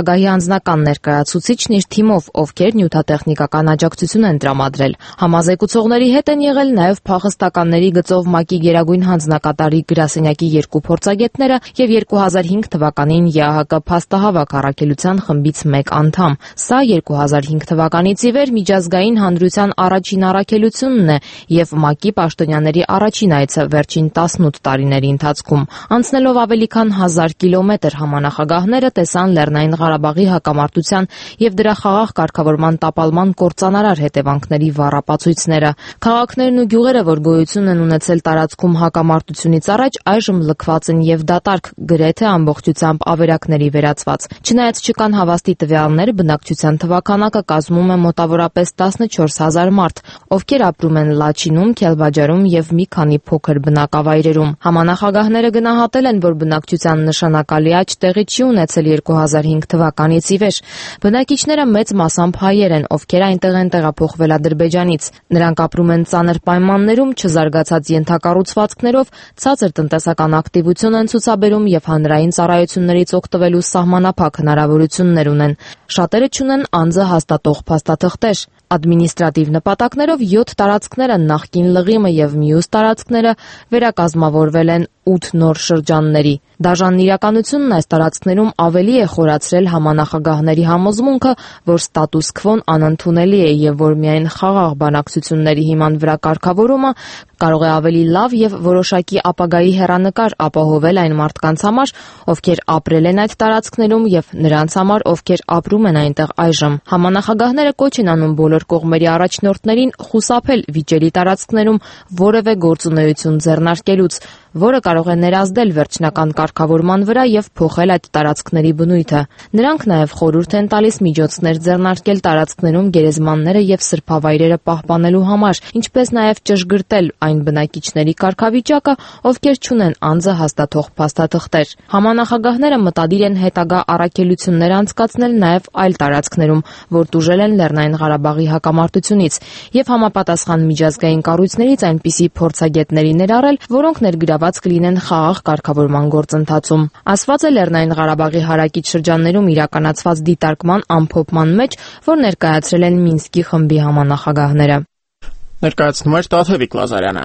անձնական ներկայացուցիչն իր թիմով, ովքեր նյութատեխնիկական աջակցություն են տրամադրել։ Համազեկուցողների հետ են եղել նաև փախստականների գծով ՄԱԿ-ի գերագույն հանձնակատարի գրասենյակի երկու փորձագետները եւ երկու հազար հինգ թվականին ԵԱՀԿ փաստահավաք առաքելության խմբից մեկ անդամ։ Սա երկու հազար հինգ թվականից ի վեր միջազգային հանրության առաջին առաքելությունն է եւ ՄԱԿ-ի պաշտոնյաների առաջին այցը վերջին տասնութ տարիների ընթացքում։ Անցնելով ավելի քան հազար կիլոմետր, համանախագահները տեսան Լեռնային Ղարաբաղի հակամարտության եւ դրա խաղաղ կարգավորման տապալման կործանարար հետևանքների վառապացույցները։ Քաղաքներն ու գյուղերը, որ գոյություն են ունեցել տարածքում հակամարտությունից առաջ, այժմ լքված են եւ դատարկ, գրեթե ամբողջությամբ ավերակների վերածված։ Չնայած չկան հավաստի տվյալներ, բնակչության թվաքանակը կազմում է մոտավորապես տասնչորս հազար մարդ, ովքեր ապրում են Լաչինում, Քելբաջարում եւ մի քանի փոքր բնակավայրերում։ Համանախագահները գնահատել են, որ բնակչության նշանակալի աճ տեղի չի ունեցել երկու հազար հինգ թվականից ի վեր։ Բնակիչները մեծ մասամբ հայեր են, ովքեր այնտեղ են տեղափոխվել Ադրբեջանից։ Նրանք ապրում են ծանր պայմաններում, չզարգացած ենթակառուցվածքներով, ցածր տնտեսական ակտիվություն են ցուցաբերում եւ հանրային ծառայություններից օգտվելու սահմանափակ հնարավորություններ ունեն։ Շատերը չունեն անձը հաստատող փաստաթղթեր։ Ադմինիստրատիվ նպատակներով յոթ տարածքները, նախկին լղիմը եւ մյուս տարածքները վերակազմավորվել են ութ նոր շրջանների։ Դաժանն իրականությունն այս տարածքներում ավելի է խորացրել համանախագահների համոզմունքը, որ ստատուս քվոն անընդունելի է եւ որ միայն խաղաղ բանակցությունների հիման վրա կարգավորումը կարող է ավելի լավ եւ որոշակի ապագայի հեռանկար ապահովել այն մարդկանց համար, ովքեր ապրել են այդ տարածքներում եւ նրանց համար, ովքեր ապրում են այնտեղ այժմ։ Համանախագահները կոչ են անում բոլոր կողմերի առաջնորդներին խուսափել վիճելի տարածքներում որևէ գործունեություն ձեռնարկելուց, որը կարող է ներազդել վերջնական կարգավորման վրա եւ փոխել այդ տարածքների բնույթը։ Նրանք նաեւ խորհուրդ են տալիս միջոցներ ձեռնարկել տարածքներում գերեզմանները եւ սրբավայրերը պահպանելու համար, ինչպես նաեւ ճշգրտել այն բնակիչների կարգավիճակը, ովքեր չունեն անձը հաստատող փաստաթղթեր։ Համանախագահները մտադիր են հետագա առաքելություններ անցկացնել նաեւ այլ տարածքներում, որ տուժել են Լեռնային Ղարաբաղի հակամարտությունից, եւ համապատասխան միջազգային կառույցներից այնպիսի փորձագետների ներառել, որոնք ներգրաված կլինեն խաղաղ կարգավորման գործընթացում։ Ասված է Լեռնային Ղարաբաղի հարակից շրջաններում իրականացված դիտարկման ամփոփման մեջ, որ ներկայացրել են Մինսկի խմբի համանախագահները։ Ներկայացնում էր Տաթևիկ Լազարյանը։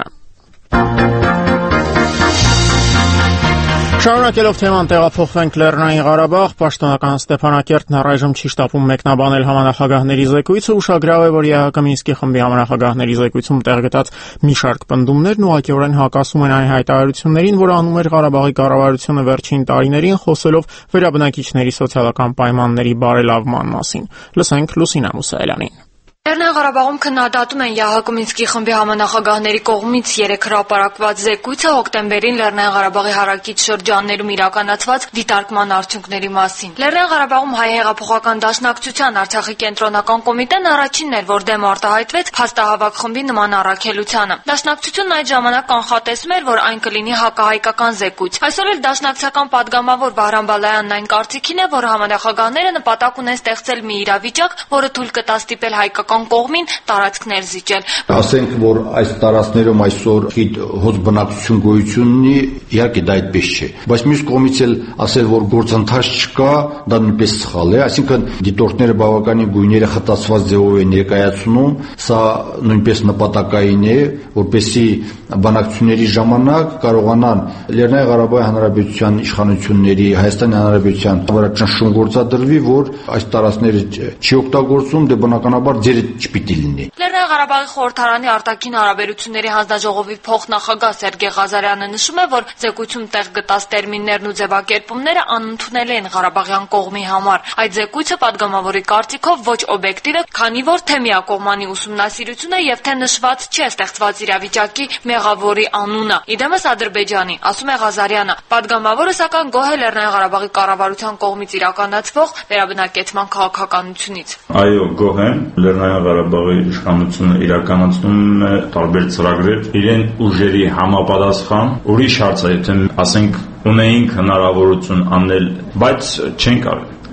Շարունակելով թեման տեղափոխվենք Լեռնային Ղարաբաղ, պաշտոնական Ստեփանակերտն առայժմ չի շտապում մեկնաբանել համանախագահների զեկույցը, ուշագրավ է, որ ԵԱՀԿ Մինսկի խմբի համանախագահների զեկույցում տեղ գտած մի շարք պնդումներն ուղղակիորեն հակասում են այն հայտարարություններին, որ անում էր Ղարաբաղի կառավարությունը վերջին տարիներին, խոսելով վերաբնակիչների սոցիալական պայմանների բարելավման մասին։ Լսենք Լուսինա Մուսայելյանին։ Լեռնային Ղարաբաղում քննադատում են ԵԱՀԿ Մինսկի խմբի համանախագահների կողմից երեք հրապարակված զեկույցը հոկտեմբերին Լեռնային Ղարաբաղի հարակից շրջաններում իրականացված դիտարկման արդյունքների մասին։ Լեռնային Ղարաբաղում հայ հեղափոխական դաշնակցության Արցախի կենտրոնական կոմիտեն առաջինն էր, որ դեմ արտահայտվեց փաստահավաք խմբի նման առաքելությանը։ Դաշնակցությունն այդ ժամանակ կանխատեսում էր, որ այն կլինի հակահայկական զեկույց։ Այսօր էլ դաշնակցական падգամավոր Վահրամ Բալայանն այն կարծիքին է, որ համանախագահները նպատակ ունեն ստեղծել մի իրավիճակ, որը թույլ կտա ստիպել հայկական կողմին տարածքներ զիջել։ Ասենք, որ այս տարածքներում այսօր խիտ հոց բնակչություն գոյություն ունի, իհարկե դա այդպես չէ, բայց մյուս կողմից էլ ասել, որ գործընթաց չկա, դա նույնպես սխալ է, այսինքն դիտորդները բավականին գույները խտացված ձևով են ներկայացնում, սա նույնպես նպատակային է, որպեսզի բանակցությունների ժամանակ կարողանան Լեռնային Ղարաբաղի Հանրապետության իշխանությունների, Հայաստանի Հանրապետության վրա ճնշում գործադրվի, որ այս տարածքները չի օգտագործում, դե բնականաբար ձեր չպիտի լինի։ Լեռնային Ղարաբաղի խորհրդարանի արտաքին հարաբերությունների հանձնաժողովի փոխնախագահ Սերգեյ Ղազարյանը նշում է, որ զեկույցում տեղ գտած տերմիններն ու ձևակերպումները անընդունելի են Ղարաբաղյան կողմի համար։ Այդ զեկույցը падգամավորի կարծիքով ոչ օբյեկտիվ է, քանի որ թե միակողմանի ուսումնասիրություն է եւ թե նշված չէ ստեղծված իրավիճակի մեղավորի անունը։ Իդեմս Ադրբեջանի, ասում է Ղազարյանը։ Падգամավորը սակայն գոհ է Լեռնային Ղարաբաղի կառավարության կողմից իրականացվող վերաբնակեցման քաղաքականությունից։ Այո, գոհ եմ։ Լեռնային Ղարաբաղի իշխանությունը իրականացնում է տարբեր ծրագրեր իրեն ուժերի համապատասխան։ Ուրիշ հարց է, եթե ասենք ունեինք հնարավորություն անել, բայց չենք արել։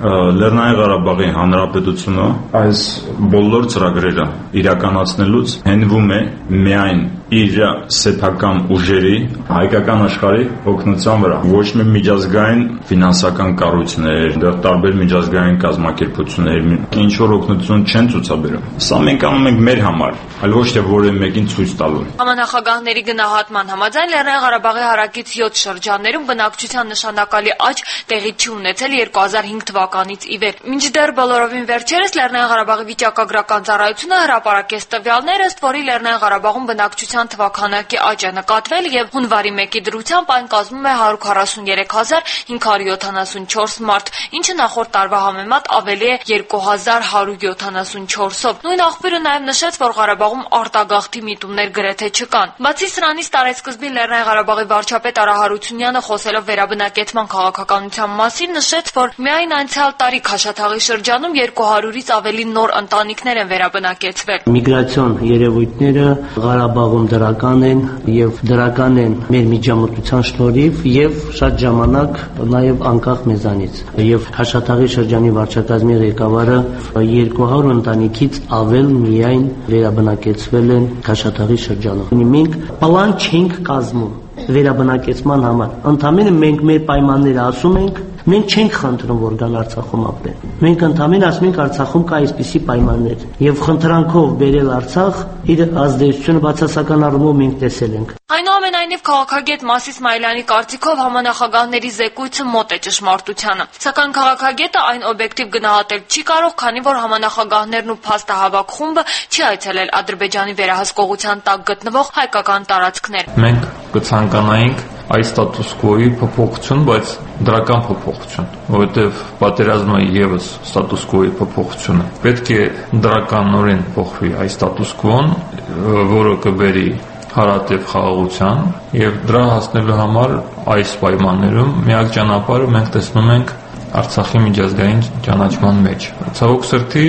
Լեռնային Ղարաբաղի Հանրապետությունը այս բոլոր ծրագրերը իրականացնելուց հենվում է միայն իր սեփական ուժերի հայկական աշխարհի օգնության վրա, ոչ մի միջազգային ֆինանսական կառույցներ, դեռ տարբեր միջազգային կազմակերպություններ ինչ որ օգնություն չեն ցուցաբերում։ Սա մենք անում ենք մեր համար, այլ ոչ թե որևէ մեկին ցույց տալու։ Համանախագահների գնահատման համաձայն Լեռնային Ղարաբաղի հարակից յոթ շրջաններում բնակչության նշանակալի աճ տեղի չի ունեցել երկու հազար հինգ թվականից ի վեր։ Մինչդեռ բոլորովին վերջերս Լեռնային Ղարաբաղի վիճակագրական ծառայությունը հրապարակեց տվյալներ, ըստ որի Լեռնային Ղարաբաղում բնակչության թվաքանակի աճ է նկատվել եւ հունվարի մեկի դրությամբ այն կազմում է հարյուր քառասուններեք հազար հինգ հարյուր յոթանասունչորս մարդ, ինչը նախորդ տարվա համեմատ ավելի է երկու հազար հարյուր յոթանասունչորսով։ Նույն աղբյուրը նաեւ նշեց, որ Ղարաբաղում արտագաղթի միտումներ գրեթե չկան։ Բացի սրանից տարեսկզբին Լեռնային Ղարաբաղի վարչապետ Արա Հարությունյանը խոսելով վերաբնակեցման քաղաքականության մասին նշեց, որ միայն անցյալ տարի Քաշաթաղի շրջանում երկու հարյուրից ավելի նոր ընտանիքներ են վերաբնակեցվել։ Միգրացիոն երևույթները Ղարաբաղում դրական են եւ դրական են մեր միջամտության շնորհիվ եւ շատ ժամանակ նաեւ անկախ մեզանից։ Եվ Քաշաթաղի շրջանի վարչակազմի ղեկավարը երկու հարյուր ընտանիքից ավել միայն վերաբնակեցվել են Քաշաթաղի շրջանում։ Մենք պլան չենք կազմում վերաբնակեցման համար։ Ընդամենը մենք մեր պայմանները ասում ենք, մենք չենք խնդրում, որ գան Արցախում ապրեն։ Մենք ընդամենը ասում ենք Արցախում կա այսպիսի պայմաններ եւ խնդրանքով բերել Արցախ իր ազդեցությունը բացասական առումով մենք տեսել ենք։ Այնուամենայնիվ քաղաքագետ Մաս Իսմայելյանի կարծիքով համանախագահների զեկույցը մոտ է ճշմարտությանը։ Սակայն քաղաքագետը այն օբյեկտիվ գնահատել չի կարող, քանի որ համանախագահներն ու փաստահավաք խումբը չի այցելել Ադրբեջանի վերահսկողության տակ գտնվող հայկական տարածքներ։ Մենք կցանկանայինք այս ստատուս կվոյի փոփոխություն, բայց դրական փոփոխություն, որովհետև պատերազմը եւս ստատուս կվոյի փոփոխություն է։ Պետք է դրականորեն փոխվի այս ստատուս կվոն, որը կբերի հարատև խաղաղության, եւ դրա հասնելու համար այս պայմաններում միակ ճանապարհը մենք տեսնում ենք Արցախի միջազգային ճանաչման մեջ։ Ցավոք սրտի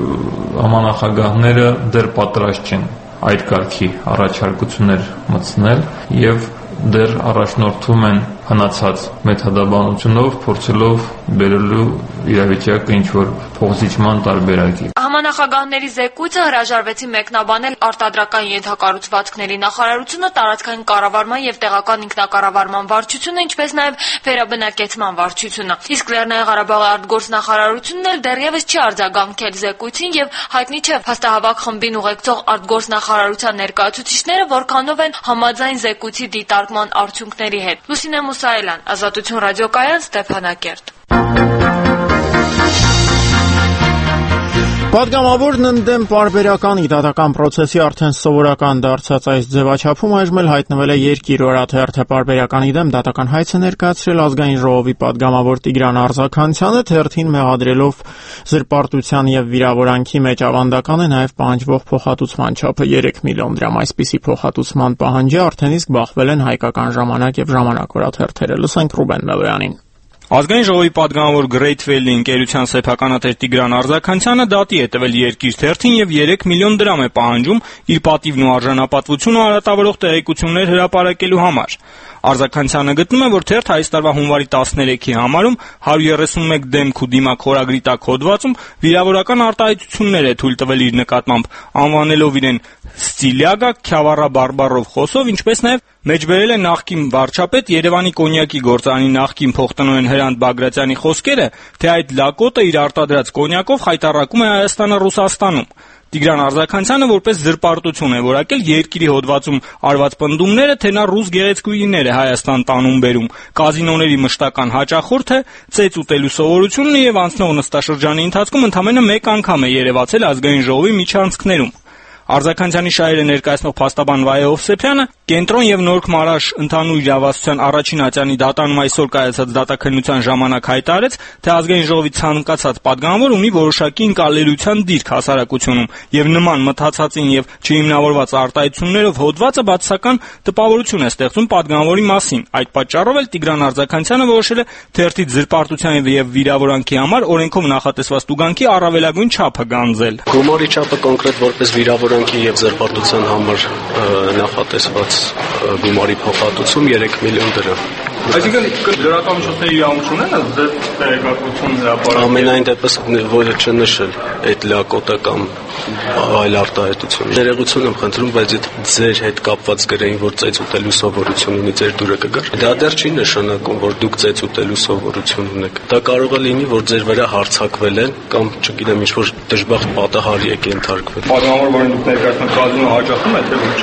համանախագահները դեռ պատրաստ չեն այդ կարգի առաջարկություններ մտցնել եւ դեռ առաջնորդվում են հնացած մեթոդաբանությունով, փորձելով բերելու իրավիճակը ինչ-որ փոխզիջման տարբերակի։ Համանախագահների զեկույցը հրաժարվեցին մեկնաբանել արտադրական ենթակառուցվածքների նախարարությունը, տարածքային կառավարման եւ տեղական ինքնակառավարման վարչությունը, ինչպես նաեւ վերաբնակեցման վարչությունը։ Իսկ Լեռնային Ղարաբաղի արտգործնախարարությունն էլ դեռևս չի արձագանքել զեկույցին եւ հայտնի չէ փաստահավաք խմբին ուղեկցող արտգործնախարարության ներկայացուցիչները որքանով են համաձայն զեկույցի դիտարկման արդյունքների հետ։ Լուսինե Մուսայելյան, Ազատություն ռադիոկայան, Ստեփանակերտ։ Պատգամավորն ընդդեմ պարբերական իդատական պրոցեսի արդեն սովորական դարձած այս ձևաչափում այժմ էլ հայտնվել է երկիր օրաթերթը պարբերականի դեմ դատական հայց է ներկայացրել ազգային ժողովի պատգամավոր Տիգրան Արզականցյանը, թերթին մեղադրելով զրպարտության եւ վիրավորանքի մեջ ավանդական է նաեւ պահանջվող փոխհատուցման չափը երեք միլիոն դրամ։ Այսպիսի փոխհատուցման պահանջի արդեն իսկ բախվել են Հայկական ժամանակ եւ Ժամանակ օրաթերթերը։ Լսենք Ռուբեն Մելոյանին։ Ազգային ժողովի պատգամավոր Great Valley ընկերության սեփականատեր Տիգրան Արզականցյանը դատի է տվել Երկիր թերթին եւ երեք միլիոն դրամ է պահանջում իր պատիվն ու արժանապատվությունը արատավորող տեղեկություններ հրապարակելու համար։ Արզականցյանը գտնում է, որ թերթը այս տարվա հունվարի տասներեքի համարում հարյուր երեսունմեկ դեմք ու դիմակ խորագրի տակ հոդվածում վիրավորական արտահայտություններ է թույլ տվել իր նկատմամբ, անվանելով իրեն Ստիլիագա Քյավառա բարբառով խոսով, ինչպես նաեւ մեջբերել է նախկին վարչապետ Երևանի կոնյակի գործարանի նախկին փոխտնօրեն Հրանտ Բագրատյանի խոսքերը, թե այդ լակոտը իր արտադրած կոնյակով խայտառակում է Հայաստանը Ռուսաստանում։ Տիգրան Արզականցյանը որպես զրպարտություն է որակել երկիրի հոդվածում արված պնդումները, թե նա ռուս գեղեցկուհիներ է Հայաստան տանում բերում, կազինոների մշտական հաճախորդ է, ծեծ ուտելու սովորություն ունի եւ անցնող նստաշրջանի ընթացքում ընդամենը մեկ անգամ է երևացել ազգային ժողովի միջանցքներում։ Արզականցյանի շահերը ներկայացնող փաստաբան Վայե Հովսեփյանը Կենտրոն եւ Նորք Մարաշ ընդհանուր իրավասության առաջին ատյանի դատանում այսօր կայացած դատաքննության ժամանակ հայտարարեց, թե ազգային ժողովի ցանկացած պատգամավոր ունի որոշակի ընկալելիության դիրք հասարակությունում եւ նման մտածածին եւ չհիմնավորված արտահայտություններով հոդվածը բացասական տպավորություն է ստեղծում պատգամավորի մասին։ Այդ պատճառով էլ Տիգրան Արզականցյանը որոշել է թերթի զրպարտության եւ վիրավորանքի համար օրենքով նախատեսված տուգանքի առավելագույն չափը գանձել։ Գումարի չափը կոնկրետ որպես վիրավորանքի եւ զրպարտության համար նախատեսված գումարի փոխհատուցում երեք միլիոն դրամ։ Այսինքն գրական միջոցների իրավունք ունեն ձեր տեղեկատվություն հրապարակել։ Ամենայն դեպս որը չնշել այդ լակոտը կամ այլ արտահայտություն։ Ներողություն եմ խնդրում, բայց այդ ձեր հետ կապված գրեին, որ ծեծ ուտելու սովորություն ունի, ձեր դուրը կգար։ Դա դեռ չի նշանակում, որ դուք ծեծ ուտելու սովորություն ունեք։ Դա կարող է լինի, որ ձեր վրա հարձակվել են կամ չգիտեմ ինչ-որ դժբախտ պատահարի եք ենթարկվել։ Պատահարը, որին դուք ներկայացնում կազմը հաջողվում է, թե ոչ։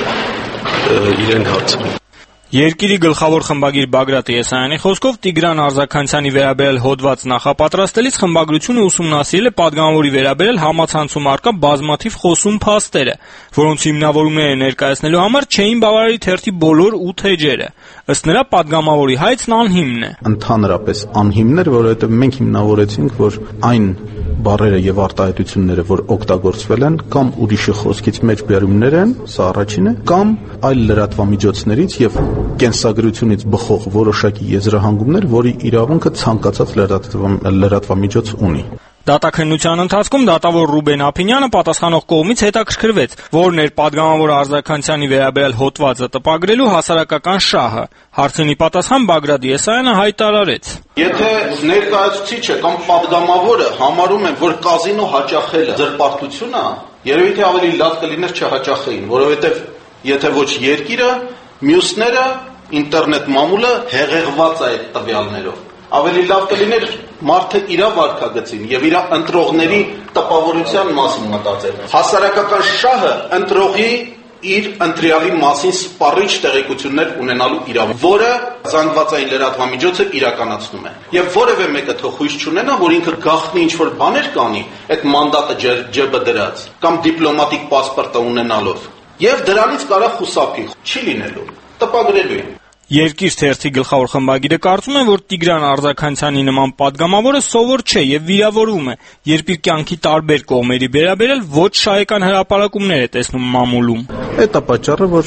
Իրեն հարցը։ Երկիրի գլխավոր խմբագիր Բագրատ Եսայանի խոսքով Տիգրան Արզականցյանի վերաբերել հոդված նախապատրաստելիս խմբագրությունը ուսումնասիրել է падգամավորի վերաբերել համացանցում առկա բազմաթիվ խոսում փաստերը, որոնց հիմնավորումները ներկայացնելու համար չէին բավարարի թերթի բոլոր ութ էջերը։ Ըստ նրա падգամավորի հայցն անհիմն է։ Ընդհանրապես անհիմն էր, որովհետև մենք հիմնավորեցինք, որ այն բառերը եւ արտահայտությունները, որ օգտագործվել են, կամ ուրիշի խոսքից մեջ բերումներ են, սա առաջինը, կամ այլ լրատվամիջոցներից եւ կենսագրությունից բխող որոշակի եզրահանգումներ, որի իրավունքը ցանկացած լրատվամիջոց ունի։ Դատաքննության ընթացքում դատավոր Ռուբեն Ափինյանը պատասխանող կողմից հետաքրքրվեց, որն էր падգամավոր Արզականցյանի վերաբերյալ հոդվածը տպագրելու հասարակական շահը։ Հարցինի պատասխան Բագրատ Եսայանը հայտարարեց. Եթե ներկայացուցիչը կամ падգամավորը համարում են, որ կազինո հաճախելը զրպարտություն է, երևի թե ավելի լավ կլիներ չհաճախեին, որովհետև եթե ոչ երկիրը, մյուսները, ինտերնետ մամուլը հեղեղված է այդ տվյալներով։ Ավելի լավ կլիներ մարդը իր վարքագծին եւ իր ընտրողների տպավորության մասին մտածել։ Հասարակական շահը ընտրողի իր ընտրյալի մասին սպառիչ տեղեկություններ ունենալու իրավունք, որը զանգվածային լրատվամիջոցը իրականացնում է։ Եվ որևէ մեկը թող հույս չունենա, որ ինքը գաղտնի ինչ-որ բաներ կանի, այդ մանդատը ջեբը դրած, կամ դիպլոմատիկ պասպորտը ունենալով։ Եվ դրանից կարա խուսափի, չի լինելու, տպագրելու է։ Երկիր թերթի գլխավոր խմբագիրը կարծում է, որ Տիգրան Արզականցյանի նման падգամավորը սովոր չէ եւ վիրավորում է, երբ իր կյանքի տարբեր կողմերի վերաբերել ոչ շահեկան հրապարակումներ է տեսնում մամուլում։ Այդ է պատճառը, որ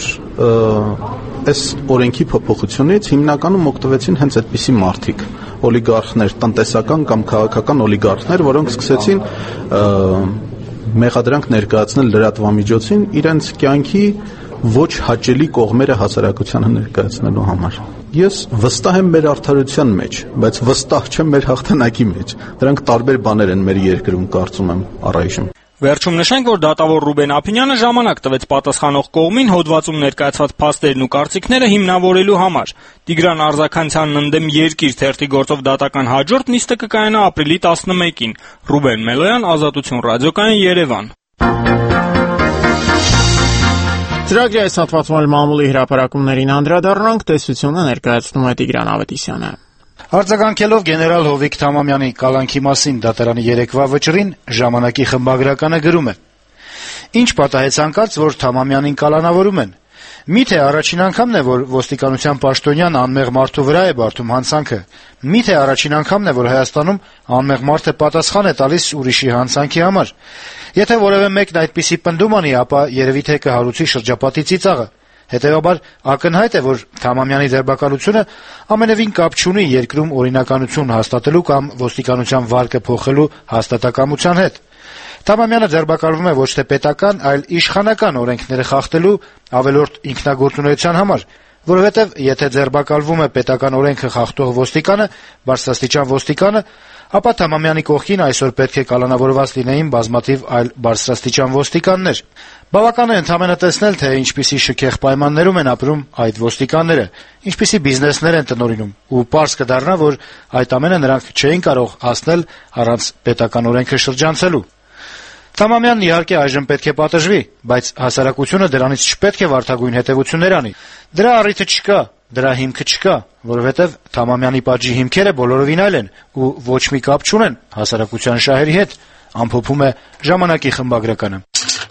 այս օրենքի փոփոխությունից հիմնականում օգտվեցին հենց այդպիսի մարդիկ, օլիգարխներ, տնտեսական կամ քաղաքական օլիգարխներ, որոնք սկսեցին մեղադրանք ներկայացնել լրատվամիջոցին իրենց կյանքի ոչ հաճելի կողմերը հասարակությանը ներկայացնելու համար։ Ես վստահ եմ մեր արդարության մեջ, բայց վստահ չեմ մեր հաղթանակի մեջ։ Դրանք տարբեր բաներ են մեր երկրում, կարծում եմ, առայժմ։ Վերջում նշենք, որ դատավոր Ռուբեն Ափինյանը ժամանակ տվեց պատասխանող կողմին հոդվածում ներկայացված փաստերն ու կարծիքները հիմնավորելու համար։ Տիգրան Արզականցյանն ընդդեմ Երկիր թերթի գործով դատական հաջորդ նիստը կկայանա ապրիլի տասնմեկին։ Ռուբեն Մելոյան, Ազատություն ռադիոկայան, Երևան։ Ծրագրի այս հատվածում մամուլի հրապարակումներին անդրադառնանք, տեսությունը ներկայացնում է Տիգրան Ավետիսյանը։ Արձագանքելով գեներալ Հովիկ Թամամյանի կալանքի մասին դատարանի երեկվա վճռին, ժամանակի խմբագրականը գրում է. Ինչ պատահեց անկած, որ Թամամյանին կալանավորում են։ Միթե առաջին անգամն է, որ ոստիկանության պաշտոնյան անմեղ մարդու վրա է բարդում հանցանքը։ Միթե առաջին անգամն է, որ Հայաստանում անմեղ մարդը պատասխան է տալիս ուրիշի հանցանքի համար։ Եթե որևէ մեկն այդպիսի պնդում անի, ապա երևի թե կհարուցի շրջապատի ծիծաղը։ Հետևաբար ակնհայտ է, որ Թամամյանի ձերբակալությունը ամենևին կապ չունի երկրում օրինականություն հաստատելու կամ ոստիկանության վարկը փոխելու հաստատակամության հետ։ Թամամյանը ձերբակալվում է ոչ թե պետական, այլ իշխանական օրենքները խախտելու ավելորդ ինքնագործունեության համար, որովհետև եթե ձերբակալվում է պետական օրենքը խախտող ոստիկանը, բարձրաստիճան ոստիկանը, ապա Թամամյանի կողքին այսօր պետք է կալանավորված լինեին բազմաթիվ այլ բարձրաստիճան ոստիկաններ։ Բավական է ընդհանրապես տեսնել, թե ինչպիսի շքեղ պայմաններում են ապրում այդ ոստիկանները, ինչպիսի բիզնեսներ են տնօրինում, ու պարզ կդառնա, որ այդ ամենը նրանք չէին կարող հասնել առանց պետական օրենքը շրջանցելու։ Թամամյանն իհարկե այժմ պետք է պատժվի, բայց հասարակությունը դրանից չպետք է վարդագույն հետևություններ անի։ Դրա առիթը չկա, դրա հիմքը չկա, որովհետև Թամամյանի պատժի հիմքերը բոլորովին այլ են ու ոչ մի կապ չունեն հասարակության շահերի հետ, ամփոփում է ժամանակի խմբագրականը։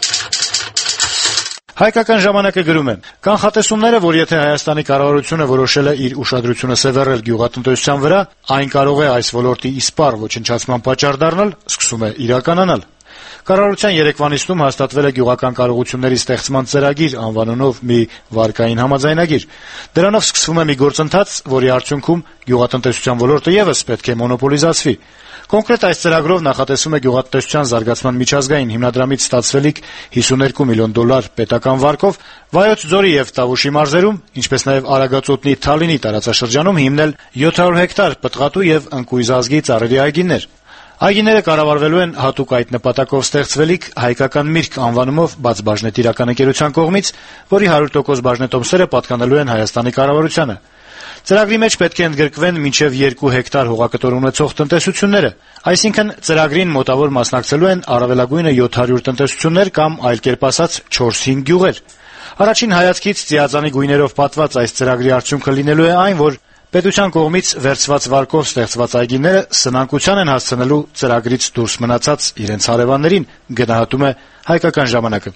Հայկական ժամանակը գրում է. կանխատեսումները, որ եթե Հայաստանի կառավարությունը որոշել է իր ուշադրությունը սևեռել գյուղատնտեսության վրա, այն կարող է այս ոլորտի իսպառ ոչնչացման պատճառ դառնալ, սկսում է իրականանալ։ Կառավարության երեկվա նիստում հաստատվել է գյուղական կարողությունների ստեղծման ծրագիր անվանունով մի վարկային համաձայնագիր։ Դրանով սկսվում է մի գործընթաց, որի արդյունքում գյուղատնտեսության ոլորտը ևս պետք է մոնոպոլիզացվի։ Կոնկրետ այս ծրագրով նախատեսվում է գյուղատնտեսության զարգացման միջազգային հիմնադրամից ստացվելիք հիսուներկու միլիոն դոլար պետական վարկով Վայոց ձորի եւ Տավուշի մարզերում, ինչպես նաեւ Արագածոտնի Թալինի տարածաշրջանում հիմնել յոթ հարյուր հեկտար պտղատու եւ ընկույզազգի ծառերի այգիներ։ Այգիները կառավարվելու են հատուկ այդ նպատակով ստեղծվելիք հայկական միրգ անվանումով բաց բաժնետիրական ընկերության կողմից, որի հարյուր տոկոս բաժնետոմսերը պատկանելու են Հայաստանի կառավարությանը։ Ծրագրի մեջ պետք է ընդգրկվեն մինչև երկու հեկտար հողակտոր ունեցող տնտեսությունները, այսինքն ծրագրին մոտավոր մասնակցելու են առավելագույնը յոթ հարյուր տնտեսություններ կամ այլ կերպ ասած չորս-հինգ գյուղեր։ Առաջին հայացքից ծիածանի գույներով պատված այս ծրագրի արդյունքը լինելու է այն, որ պետության կողմից վերցված վարկով ստեղծված այգիները սնանկության են հասցնելու ծրագրից դուրս մնացած իրենց հարևաններին, գնահատում է Հայկական ժամանակը։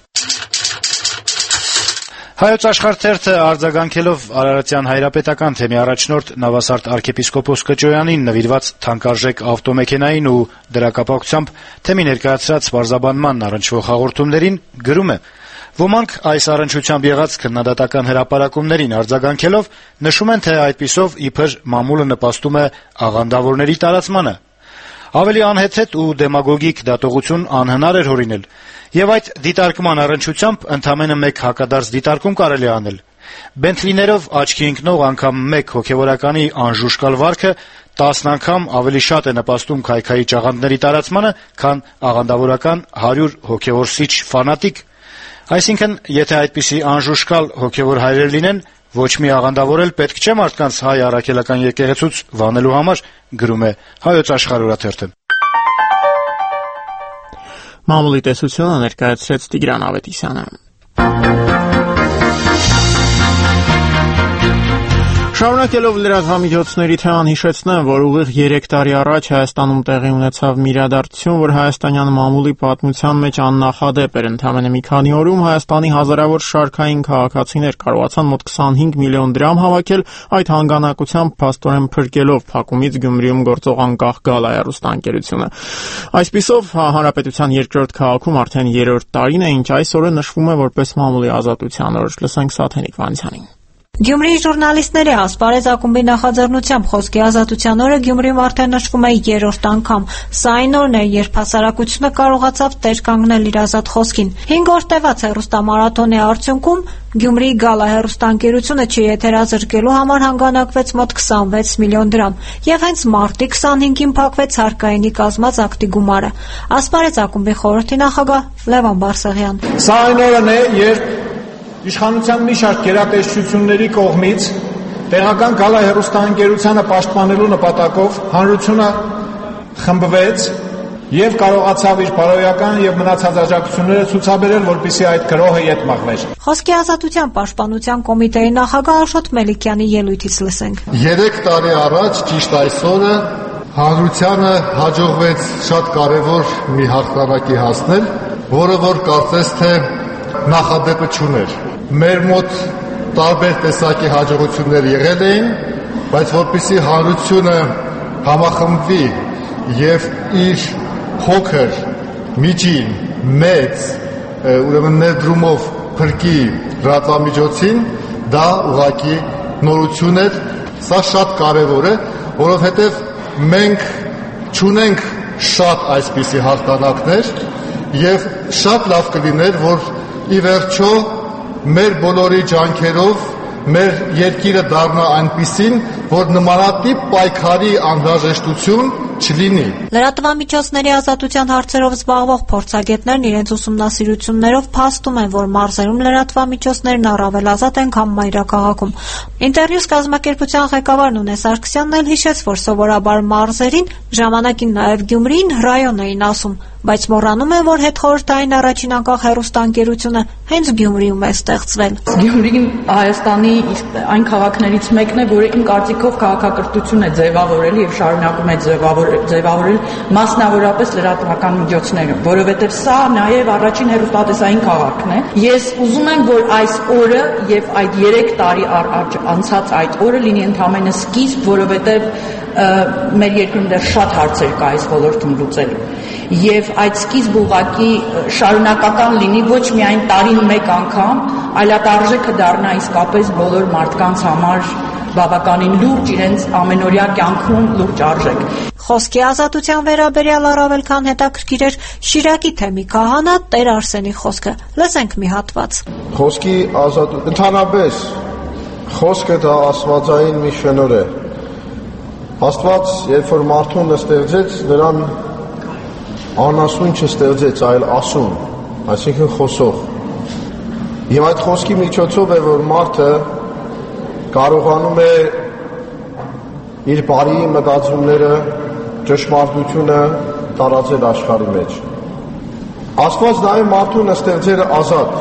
Հայոց աշխարհ թերթը արձագանքելով Արարատյան հայրապետական թեմի առաջնորդ Նավասարդ arczepiskopos Կճոյանին նվիրված թանկարժեք ավտոմեքենային ու դրա կապակցությամբ թեմի ներկայացրած պարզաբանման առնչվող հաղորդումներին գրում է. Ոմանք այս առնչությամբ եղած քննադատական հրապարակումներին արձագանքելով նշում են, թե այդպիսով իբր մամուլը նպաստում է աղանդավորների տարածմանը։ Ավելի անհեթեթ ու դեմագոգիկ դատողություն անհնար էր հորինել, եւ այդ դիտարկման առնչությամբ ընդամենը մեկ հակադարձ դիտարկում կարելի անել։ Բենթլիներով աչքի ընկնող անգամ մեկ հոգեվորականի անժուշկալ վարքը տասն անգամ ավելի շատ է նպաստում քայքայի ճաղանդների տարածմանը, քան աղանդավորական հարյուր հոգեվորսիչ ֆանատիկ։ Այսինքն, եթե այդպիսի անժուշկալ հոգեվոր հայրեր լինեն, ոչ մի աղանդավոր էլ պետք չէ մարդկանց հայ առաքելական եկեղեցուց վանելու համար, գրում է Հայոց աշխարհ օրաթերթը։ Մամուլի տեսությունը ներկայացրեց Տիգրան Ավետիսյանը։ Շարունակելով լրատվամիջոցների թեման հիշեցնեմ, որ ուղիղ երեք տարի առաջ Հայաստանում տեղի ունեցավ մի իրադարձություն, որ հայաստանյան մամուլի պատմության մեջ աննախադեպ էր։ Ընդամենը մի քանի օրում Հայաստանի հազարավոր շարքային քաղաքացիներ կարողացան մոտ քսանհինգ միլիոն դրամ հավաքել, այդ հանգանակությամբ փաստորեն փրկելով Փակումից Գյումրիում գործող անկախ Գալա հեռուստաընկերությունը։ Այսպիսով հանրապետության երկրորդ քաղաքում արդեն երրորդ տարին է, ինչ այս օրը նշվում է որպես մամուլի ազատության օր։ Լսենք Սաթենիկ Վանցյանին։ Գյումրիի ժուրնալիստների ասպարեզ ակումբի նախաձեռնությամբ խոսքի ազատության օրը Գյումրիում արդեն նշվում է երրորդ անգամ։ Սա այն օրն է, երբ հասարակությունը կարողացավ տեր կանգնել իր ազատ խոսքին։ Հինգ օր տևած հեռուստամարաթոնի արդյունքում Գյումրիի Գալա հեռուստաընկերությունը չեթերազրկելու համար հանգանակվեց մոտ քսանվեց միլիոն դրամ, եւ հենց մարտի քսանհինգին փակվեց հարկայինի կազմած ակտի գումարը։ Ասպարեզ ակումբի խորհրդի նախագահ Լևոն Բարսեղյան։ Սա այն օրն է, երբ իշխանության մի շարք գերատեսչությունների կողմից տեղական Գալա հեռուստաընկերությանը պաշտպանելու նպատակով հանրությունը խմբվեց եւ կարողացավ իր բարոյական եւ մնացած աջակցությունները ցուցաբերել, որպեսզի այդ գրոհը ետ մաղվեր։ Խոսքի ազատության պաշտպանության կոմիտեի նախագահ Աշոտ Մելիքյանի ելույթից լսենք։ Երեք տարի առաջ ճիշտ այսօրը հանրությանը հաջողվեց շատ կարևոր մի հաղթանակի հասնել, որը որ կարծես թե նախադեպը չուներ։ Մեր մոտ տարբեր տեսակի հաջողություններ եղել էին, բայց որպեսզի հանրությունը համախմբվի եւ իր փոքր, միջին, մեծ, ուրեմն ներդրումով փրկի լրատվամիջոցին, դա ուղղակի նորություն է, սա շատ կարևոր է, որովհետեւ մենք չունենք շատ այսպիսի հաղթանակներ եւ շատ լավ կլիներ, որ ի վերջո մեր բոլորի ջանքերով մեր երկիրը դառնա այնպիսին, որ նմանատիպ պայքարի անհրաժեշտություն չլինի։ Լրատվամիջոցների ազատության հարցերով զբաղվող փորձագետներն իրենց ուսումնասիրություններով փաստում են, որ մարզերում լրատվամիջոցներն առավել ազատ են, քան մայրաքաղաքում։ Ինտերվյուս կազմակերպության ղեկավար Նունե Սարգսյանն էլ հիշեց, որ սովորաբար մարզերին, ժամանակին նաև Գյումրիին ռայոն էին ասում, բայց մոռանում է, որ հետխորհրդային առաջին անկախ հեռուստաընկերությունը հենց Գյումրիում է ստեղծվել։ Գյումրին Հայաստանի այն քաղաքներից մեկն է, որը իմ կարծիքով քաղաքակրթություն է ձևավորել եւ շարունակում է ձևավորել մասնավորապես լրատվական միջոցները, որովհետեւ սա նաեւ առաջին հեռուստատեսային քաղաքն է։ Ես ուզում եմ, որ այս օրը եւ այդ երեք տարի առաջ անցած այդ օրը լինի ընդհանրապես սկիզբ, որովհետեւ մեր երկրում դեռ շատ հարցեր կա այս ոլորտում լուծելու։ եւ այդ սկիզբ ուղղակի շարունակական լինի ոչ միայն տարին մեկ անգամ, այլ այդ արժեքը դառնա իսկապես բոլոր մարդկանց համար բավականին լուրջ, իրենց ամենօրյա կյանքում լուրջ արժեք։ Խոսքի ազատության վերաբերյալ առավել քան հետաքրքիր էր Շիրակի թեմի քահանա Տեր Արսենի խոսքը։ Լսենք մի հատված։ Խոսքի ազատություն, ընդհանրապես խոսքը դա աստվածային մի շնորհ է։ Աստված, երբ որ մարդուն ստեղծեց, նրան անասուն չստեղծեց, այլ ասուն, այսինքն խոսող։ Եվ այդ խոսքի միջոցով է, որ մարդը կարողանում է իր բարի մտածումները, ճշմարտությունը տարածել աշխարհի մեջ։ Աստված նաև մարդուն ստեղծել ազատ։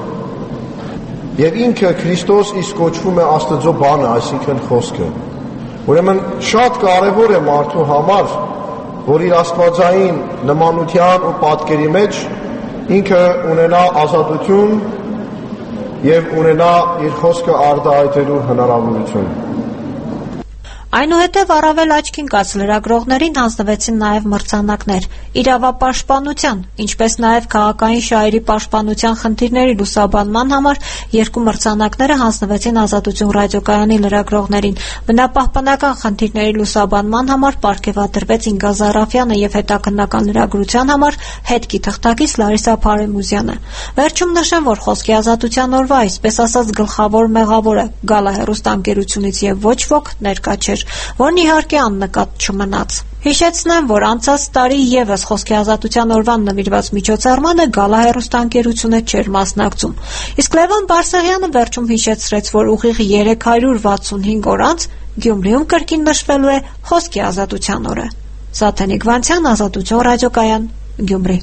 Եվ ինքը Քրիստոս իսկ կոչվում է Աստծո բանը, այսինքն խոսքը։ Ուրեմն շատ կարևոր է մարդու համար, որ իր աստվածային նմանության ու պատկերի մեջ ինքը ունենա ազատություն եւ ունենա իր խոսքը արտահայտելու հնարավորություն։ Այնուհետև առավել աչքին կաց լրագրողներին հանձնվեցին նաև մրցանակներ իրավապաշտպանության, ինչպես նաև քաղաքային շահերի պաշտպանության խնդիրների լուսաբանման համար երկու մրցանակները հանձնվեցին Ազատություն ռադիոկայանի լրագրողներին։ Բնապահպանական խնդիրների լուսաբանման համար պարգևատրվեց Ինգա Զարաֆյանը եւ հետաքննական լրագրության համար հետքի թղթակից Լարիսա Փարեմուզյանը։ Վերջում նշեմ, որ խոսքի ազատության օրվա այսպես ասած գլխավոր մեղավորը Գալա հեռուստաընկերությունից եւ ոչ ոք ներկա չէր, որն իհարկե աննկատ չմնաց։ Հիշեցնեմ, որ անցած տարի եւս խոսքի ազատության օրվան նվիրված միջոցառմանը Գալա հեռուստաընկերությունը չէր մասնակցում։ Իսկ Լևոն Բարսեղյանը վերջում հիշեցրեց, որ ուղիղ երեք հարյուր վաթսունհինգ օր անց Գյումրիում կրկին նշվելու է խոսքի ազատության օրը։ Սաթենիկ Վանցյան, Ազատություն ռադիոկայան, Գյումրի։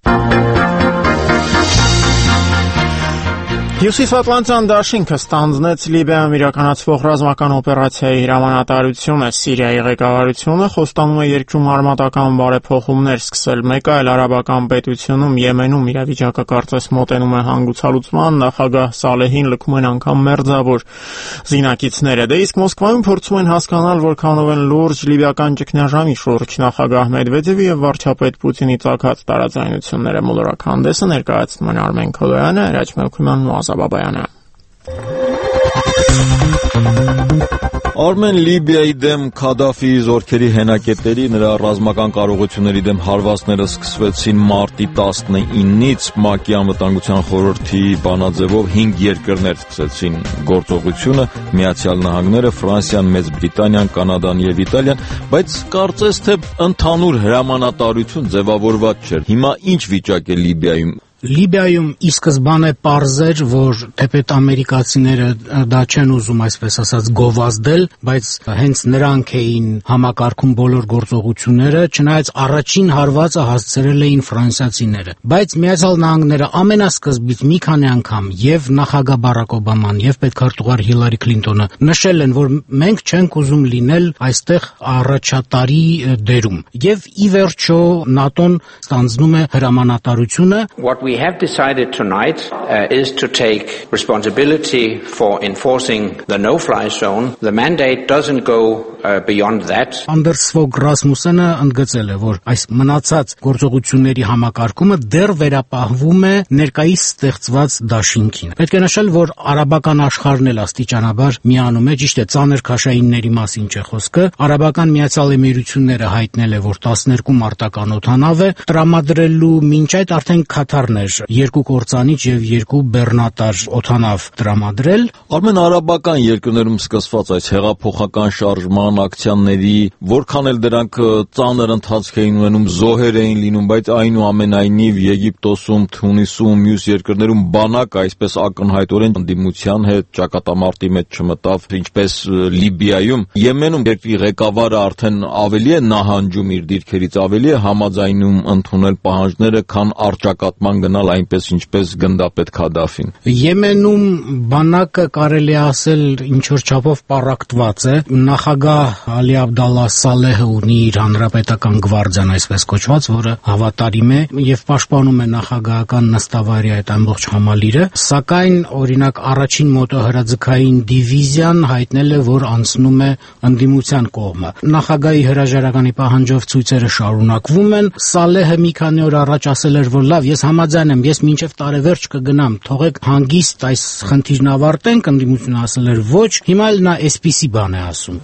Հյուսիսատլանտյան դաշինքը ստանձնեց Լիբիայում իրականացվող ռազմական օպերացիայի հրամանատարությունը։ Սիրիայի ղեկավարությունը խոստանում է երկրում արմատական բարեփոխումներ սկսել։ Մեկ այլ արաբական պետությունում Եմենում իրավիճակը կարծես մոտենում է հանգուցալուծման, նախագահ Սալեհին լքում են անգամ մերձավոր զինակիցները։ Դե իսկ Մոսկվայում փորձում են հասկանալ, որքանով են լուրջ լիբիական ճգնաժամի շուրջ նախագահ Մեդվեդևի եւ վարչապետ Պուտինի ծագած տարաձայնությունները։ Մոլորակ հանդեսը ներկայացնում են Արմեն Քոյանը, Հրաչ Մելքումյանն ու Բաբայանը։ Արմեն Լիբիայի դեմ Քադաֆիի զորքերի հենակետերի նրա ռազմական կարողությունների դեմ հարվածները սկսվեցին մարտի տասնինից։ ՄԱԿ-ի անվտանգության խորհրդի բանաձևով հինգ երկրներ սկսեցին գործողությունը՝ Միացյալ Նահանգները, Ֆրանսիան, Մեծ Բրիտանիան, Կանադան եւ Իտալիան, բայց կարծես թե ընդհանուր հրամանատարություն ձևավորված չէր։ Հիմա ինչ վիճակ է Լիբիայում։ Լիբիայում ի սկզբանե պարզ էր, որ թեպետ ամերիկացիները դա չեն ուզում այսպես ասած գովազդել, բայց հենց նրանք էին համակարգում բոլոր գործողությունները, չնայած առաջին հարվածը հասցրել էին ֆրանսիացիները։ Բայց Միացյալ Նահանգները ամենասկզբից մի քանի անգամ եւ նախագահ Բարակ Օբաման եւ պետքարտուղար Հիլարի Քլինտոնը նշել են, որ մենք չենք ուզում լինել այստեղ առաջատարի դերում։ Եվ ի վերջո ՆԱՏՕ-ն ստանձնում է հրամանատարությունը։ We have decided tonight uh, is to take responsibility for enforcing the no-fly zone. The mandate doesn't go uh, beyond that. Անդերս Ֆոգ Ռասմուսենը ընդգծել է, որ այս մնացած գործողությունների համակարգումը դեռ վերապահվում է ներկայիս ստեղծված դաշինքին։ Պետք է նշել, որ արաբական աշխարհն էլ աստիճանաբար միանում է, ճիշտ է, ծանր քաշայինների մասին չէ խոսքը։ Արաբական Միացյալ Էմիրությունները հայտնել է, որ տասներկու մարտական օդանավ է տրամադրելու, մինչ այդ արդեն Քաթարն երկու կործանիչ եւ երկու բեռնատար օդանավ տրամադրել։ Արմեն, արաբական երկրներում սկսված այս հեղափոխական շարժման ակցիաների որքան էլ դրանք ծանր ընթացք էին ունենում, զոհեր էին լինում, բայց այնուամենայնիվ Եգիպտոսում, Թունիսում, մյուս երկրներում բանակ այսպես ակնհայտորեն ընդդիմության հետ ճակատամարտի մեջ չմտավ, ինչպես Լիբիայում։ Եմենում երկրի ղեկավարը արդեն ավելի է նահանջում իր դիրքերից, ավելի է համաձայնում ընդունել պահանջները, քան առճակատման գնալ այնպես ինչպես գնդապետ Քադաֆին։ Եմենում բանակը կարելի ասել ինչ որ չափով պառակտված է։ Նախագահ Ալի Աբդալլա Սալեհը ունի իր հանրապետական գվարդիան, այսպես կոչված, որը հավատարիմ է եւ պաշտպանում է նախագահական նստավայրի այդ ամբողջ համալիրը, սակայն օրինակ առաջին մոտոհրաձգային դիվիզիան հայտնել է, որ անցնում է ընդդիմության կողմը։ Նախագահի հրաժարականի պահանջով ցույցերը շարունակվում են։ Սալեհը մի քանի օր առաջ ասել էր, որ լավ, ես համաձայն եմ, ես մինչև տարեվերջ կգնամ, թողեք հանգիստ այս խնդիրն ավարտենք, ընդդիմությունը ասել էր ոչ, հիմա էլ նա այսպիսի բան է ասում։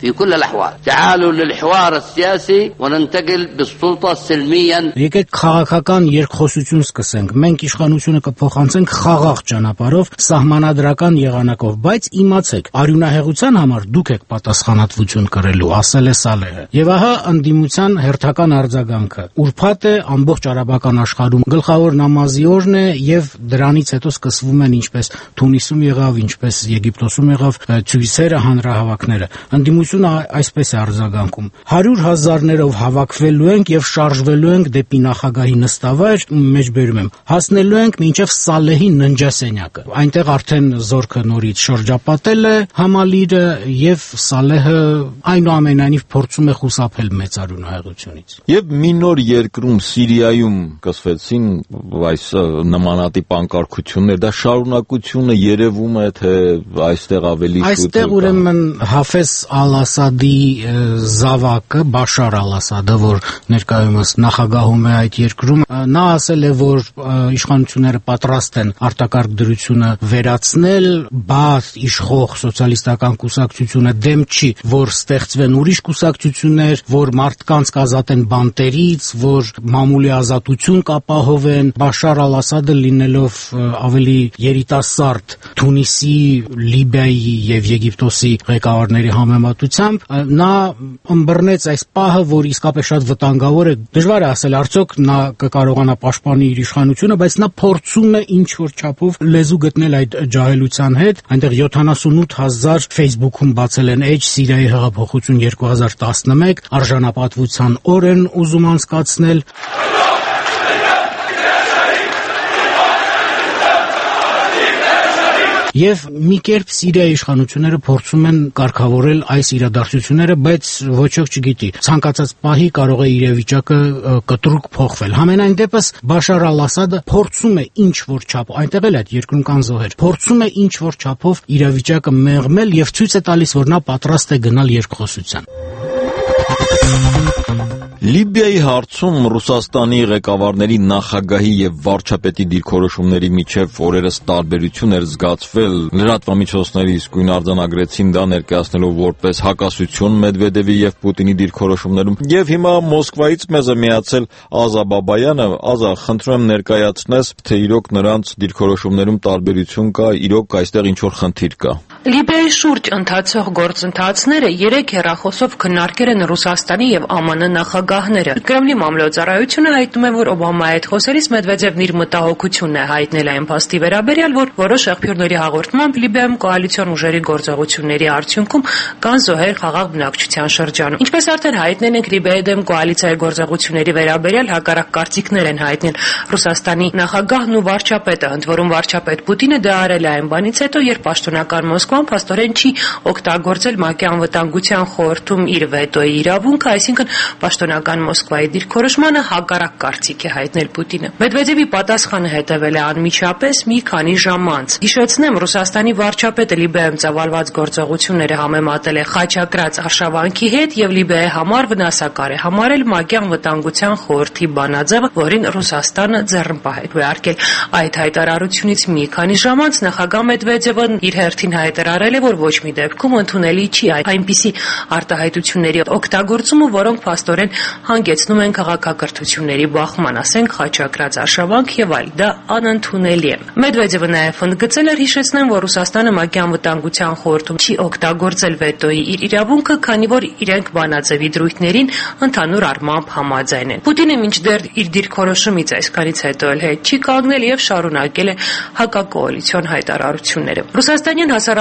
Եկեք քաղաքական երկխոսություն սկսենք, մենք իշխանությունը կփոխանցենք խաղաղ ճանապարհով, սահմանադրական եղանակով, բայց իմացեք, արյունահեղության համար դուք եք պատասխանատվություն կրելու, ասել է Սալեհը։ Եվ ահա ընդդիմության հերթական արձագանքը։ Ուրբաթ է ամբողջ արաբական աշխարհում գլխավոր նամազի օրն է եւ դրանից հետո սկսվում են ինչպես Թունիսում եղավ, ինչպես Եգիպտոսում եղավ ցույցերը, հանրահավաքները։ Ընդդիմությունը այսպես է արձագանքում. հարյուր հազարներով հավաքվելու ենք եւ շարժվելու ենք դեպի նախագահի նստավայր, մեջբերում եմ, հասնելու ենք մինչեւ Սալեհի ննջասենյակը։ Այնտեղ արդեն զորքը նորից շրջապատել է համալիրը եւ Սալեհը այնուամենայնիվ փորձում է խուսափել մեծ արյունահեղությունից։ Եվ մի նոր երկրում Սիրիայում կսվեցին այս նմանատիպ անկարգություններ, դա շարունակությունը երևում է, թե այստեղ ավելի շուտ է։ Այստեղ ուրեմն Հաֆեզ Ալ-Ասադի զավակը, Բաշար Ալ-Ասադը, որ ներկայումս նախագահում է այդ երկրում, նա ասել է, որ իշխանությունները պատրաստ են արտակարգ դրությունը վերացնել, բաց իշխող սոցիալիստական կուսակցությունը դեմ չի, որ ստեղծվեն ուրիշ կուսակցություններ, որ մարդկանց կազատեն բանտերից, որ մամուլի ազատություն կապահովեն։ Բաշար Ալ-Ասադը լինելով ավելի երիտասարդ Թունիսի, Լիբիայի եւ Եգիպտոսի ղեկավարների համեմատությամբ, նա ըմբռնեց այս պահը, որ իսկապես շատ վտանգավոր է։ Դժվար է ասել արդյոք նա կկարողանա պաշտպանել իր իշխանությունը, բայց նա փորձում է ինչ որ չափով լեզու գտնել այդ ջահելության հետ։ Այնտեղ յոթանասունութ հազար Facebook-ում բացել են էջ Սիրիայի հեղափոխություն երկու հազար տասնմեկ, արժանապատվության օր են ուզում անցկացնել։ Եվ մի կերպ Սիրիայի իշխանությունները փորձում են կարգավորել այս իրադարձությունները, բայց ոչոք չգիտի։ Ցանկացած պահի կարող է իրավիճակը կտրուկ փոխվել։ Համենայն դեպս Բաշար Ալ-Ասադը փորձում է ինչ որ չափով, այնտեղ էլ այդ երկրում կան զոհեր, փորձում է ինչ որ չափով իրավիճակը մեղմել եւ ցույց է տալիս, որ նա պատրաստ է գնալ երկխոսության։ Լիբիայի հարցում Ռուսաստանի ղեկավարների նախագահի եւ վարչապետի դիրքորոշումների միջև օրերս տարբերություն էր զգացվել։ Լրատվամիջոցները իսկույն արձանագրեցին դա, ներկայացնելով որպես հակասություն Մեդվեդևի եւ Պուտինի դիրքորոշումներում։ Եվ հիմա Մոսկվայից մեզ է միացել Ազա Բաբայանը։ Ազա, խնդրում եմ ներկայացնես, թե իրոք նրանց դիրքորոշումներում տարբերություն կա, իրոք այստեղ ինչ որ խնդիր կա։ Լիբիայի շուրջ ընթացող գործընթացները երեք հեռախոսով քննարկել են Ռուսաստանի եւ ԱՄՆ նախագահները։ Կրեմլի մամլոյցարայությունը հայտնում է, որ Օբամայի հետ խոսելիս Մեդվեդևն իր մտահոգությունն է հայտնել այն փաստի վերաբերյալ, որ որոշ եղբյուրների հաղորդմամբ Լիբիայում կոալիցիոն ուժերի գործողությունների արդյունքում կան զոհեր խաղաղ բնակչության շրջանում։ Ինչպես արդեն հայտնել ենք, Լիբիայի դեմ կոալիցիայի գործողությունների վերաբերյալ հակառակ կարծիքներ են հայտնել Ռուսաստանի նախագահն ու վարչապետը, ընդ որում վարչապետ Պուտինը դա արել է այն բանից հետո, երբ պաշտոնական Մոսկվան փաստորեն չի օգտագործել ՄԱԿ-ի անվտանգության խորհրդում իր վետոյի իրավունքը, այսինքն պաշտոնական Մոսկվայի դիրքորոշմանը հակառակ կարծիք է հայտնել Պուտինը։ Մեդվեդևի պատասխանը հետևել է անմիջապես մի քանի ժամ անց։ Հիշեցնեմ, Ռուսաստանի վարչապետը Լիբիայում ծավալված գործողությունները համեմատել է խաչակրաց արշավանքի հետ եւ Լիբիայի համար վնասակար է համարել ՄԱԿ-ի անվտանգության խորհրդի բանաձևը, որին Ռուսաստանը ձեռնպահ է քվեարկել։ Այդ հայտարարությունից մի քանի ժամ անց նախագահ Մեդվեդևն իր հերթին հայտարարել է, որ ոչ մի դեպքում ընդունելի չի այնպիսի արտահայտությունների օգտագործումը, որոնք փաստորեն հանգեցնում են քաղաքակրթությունների բախման, ասենք խաչակրաց արշավանք եւ այլ, դա անընդունելի է։ Մեդվեդևը նաեւ ընդգծել էր, հիշեցնեմ, որ Ռուսաստանը ՄԱԿ-ի անվտանգության խորհրդում չի օգտագործել վետոյի իր իրավունքը, քանի որ իրենք բանաձևի դրույթներին ընդհանուր առմամբ համաձայն են։ Պուտինը մինչդեռ իր դիրքորոշումից այսքանից հետո էլ հետ չի կանգնել եւ շարունակել է հակակոալիցիոն հայտարարությունները։ Ռուսաստանյան հասարակ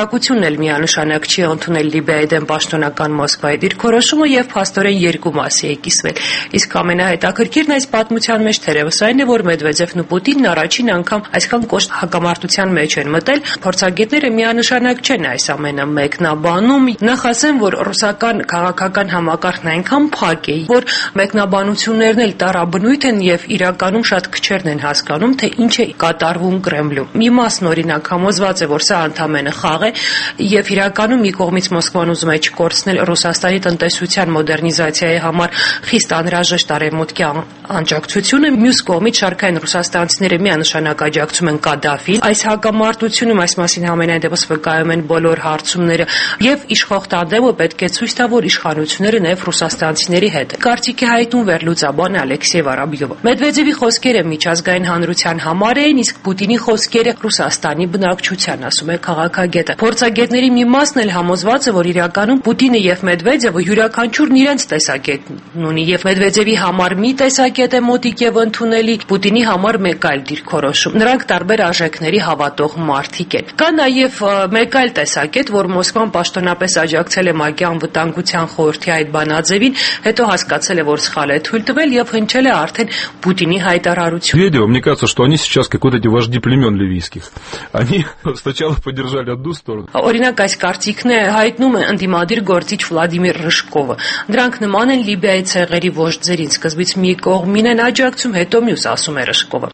քաղաքությունն էլ միանշանակ չի ընդունել Լիբիայի դեմ պաշտոնական Մոսկվայի դիրքորոշումը եւ փաստորեն երկու մասի է կիսվել։ Իսկ ամենահետաքրքիրն այս պատմության մեջ թերևս այն է, որ Մեդվեդևն ու Պուտինն առաջին անգամ այսքան կոշտ հակամարտության մեջ են մտել։ Փորձագետները միանշանակ չեն այս ամենը մեկնաբանում, նախ ասեմ, որ ռուսական քաղաքական համակարգն այնքան փակ է, որ մեկնաբանություններն էլ տարաբնույթ են եւ իրականում շատ քչերն են հասկանում, թե ինչ է կատարվում Կրեմլում։ Մի մասն օրինակ համոզված է, որ սա ընդամենը խաղ է եւ իրականում մի կողմից Մոսկվան ուզում է չկորցնել Ռուսաստանի տնտեսության մոդեռնիզացիայի համար խիստ անհրաժեշտ արևմուտքի աջակցությունը, մյուս կողմից շարքային ռուսաստանցիները միանշանակ աջակցում են Կադաֆին։ Այս հակամարտությունում այս մասին համենայն դեպս վկայում են բոլոր հարցումները եւ իշխող տանդեմը պետք է ցույց տա, որ իշխանությունները նաեւ ռուսաստանցիների հետ։ Կարծիք է հայտնում վերլուծաբան Ալեքսեյ Վարաբյովը։ Մեդվեդևի խոսքերը միջազգային հանրության համար էին, իսկ Պուտինի խոսքերը Ռուսաստանի բնակչության, ասում է քաղաքագետը։ Փորձագետների մի մասն էլ համոզված է, որ իրականում Պուտինը եւ Մեդվեդևը յուրաքանչյուրն իրենց տեսակետն ունի եւ Մեդվեդևի համար մի տեսակետ է մոտիկ եւ ընդունելի, Պուտինի համար մեկ այլ դիրքորոշում։ Նրանք տարբեր արժեքների հավատող մարդիկ են։ Կա նաեւ մեկ այլ տեսակետ, որ Մոսկվան պաշտոնապես աջակցել է ՄԱԿ-ի անվտանգության խորհրդի այդ բանաձևին, հետո հասկացել է, որ սխալ է թույլ տվել եւ հնչել է արդեն Պուտինի հայտարարություն։ Медведева, мне кажется, что они сейчас как вот эти вожди племен ливийских. Они сначала поддержали одну сторону. Օրինակ այս կարծիքն է հայտնում է ընդդիմադիր գործիչ Վլադիմիր Ռժկովը։ Դրանք նման են Լիբիայի ցեղերի վոժդերին, սկզբից մի կողմին են աջակցում, հետո մյուս, ասում է Ռժկովը։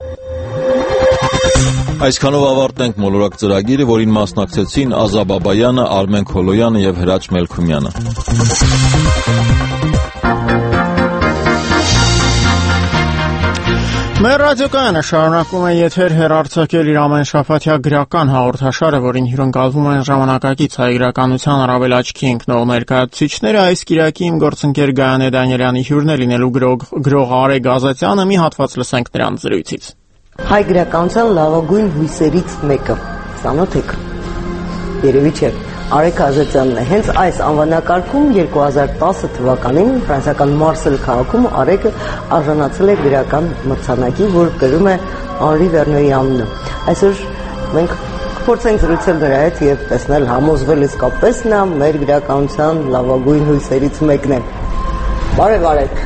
Այսքանով ավարտենք մոլորակ ծրագիրը, որին մասնակցեցին Ազա Բաբայանը, Արմեն Քոլոյանը եւ Հրաչ Մելքումյանը։ Մեր ռադիոկայանը շարունակում է եթեր հեռարձակել իր ամենշաբաթյա գրական հաղորդաշարը, որին հյուրընկալվում են ժամանակակից հայ գրականության առավել աչքի ընկնող ներկայացուցիչները։ Այս կիրակի իմ գործընկեր Գայանե Դանիելյանի հյուրն է լինելու գրող գրող Արեգ Ազատյանը։ Մի հատված լսենք նրանց զրույցից։ Հայ գրականության լավագույն հույսերից մեկը, ծանոթ եք։ Երևի չէ։ Արեգ Ազատյանն է։ Հենց այս անվանակարգում երկու հազար տասը թվականին ֆրանսիական Մարսել քաղաքում Արեգը արժանացել է գրական մրցանակի, որ կրում է Անրի Վերնոյի անունը։ Այսօր մենք կփորձենք զրուցել նրա հետ եւ տեսնել, համոզվել իսկապես նա մեր գրականության լավագույն հույսերից մեկն է։ Բարև Արեգ։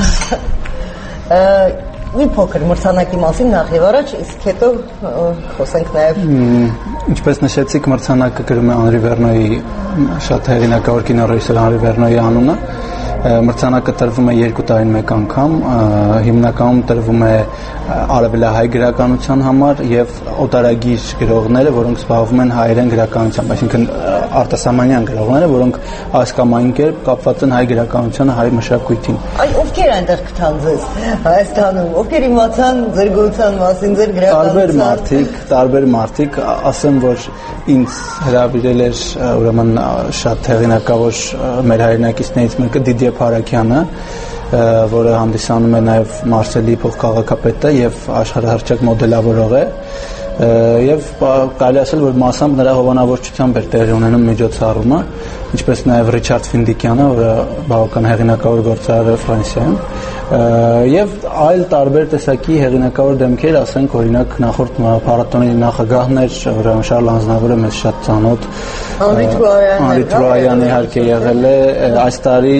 Մի փոքր մրցանակի մասին նախ եւ առաջ, իսկ հետո խոսենք նաեւ։ Ինչպես նշեցիք, մրցանակը գրում է Անրի Վերնոյի շատ հեղինակավոր կինոռեժիսոր Անրի Վերնոյի անունը։ Մրցանակը տրվում է երկու տարին մեկ անգամ, հիմնականում տրվում է արևելահայ գրականության համար եւ օտարագիր գրողները, որոնք զբաղվում են հայերեն գրականությամբ, այսինքն արտասահմանյան գրողները, որոնք այս կամ այն կերպ կապված են հայ գրականությանը, հայ մշակույթին։ Այ ովքեր այնտեղ գտան ձեզ Հայաստանում, ովքեր իմացան ձեր գոյության մասին, ձեր գրականության։ Տարբեր մարդիկ, տարբեր մարդիկ, ասեմ, որ ինձ հրավիրել էր ուրեմն շատ հեղինակավոր մեր հայրենակիցներից մեկը Դիդիե Փարաքյանը, որը հանդիսանում է նաև Մարսելի փոխքաղաքապետը եւ աշխարհահռչակ մոդելավորող է, եւ կարելի ասել, որ մասամբ նրա հովանավորչությամբ էր տեղի ունենում միջոցառումը, ինչպես նաև Ռիչարդ Ֆինդիկյանը, որը բավական հեղինակավոր գործարար է Ֆրանսիայում, եւ այլ տարբեր տեսակի հեղինակավոր դեմքեր, ասենք օրինակ նախորդ փառատոնի նախագահն էր, ուրեմն Շարլ Անձնավորը մեզ շատ ծանոթ, Անրի Տրոյանը իհարկե եղել է, այս տարի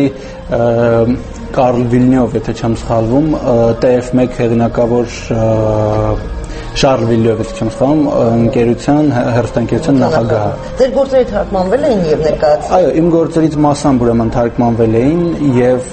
Կարլ Վիլնյով, եթե չեմ սխալվում, T F մեկ հեղինակավոր Շարլ Վիլնյով, եթե չեմ սխալվում, ընկերության, հեռուստաընկերության նախագահը։ Ձեր գործերը թարգմանվել էին եւ ներկայացվել։ Այո, իմ գործերից մասամբ ուրեմն թարգմանվել էին եւ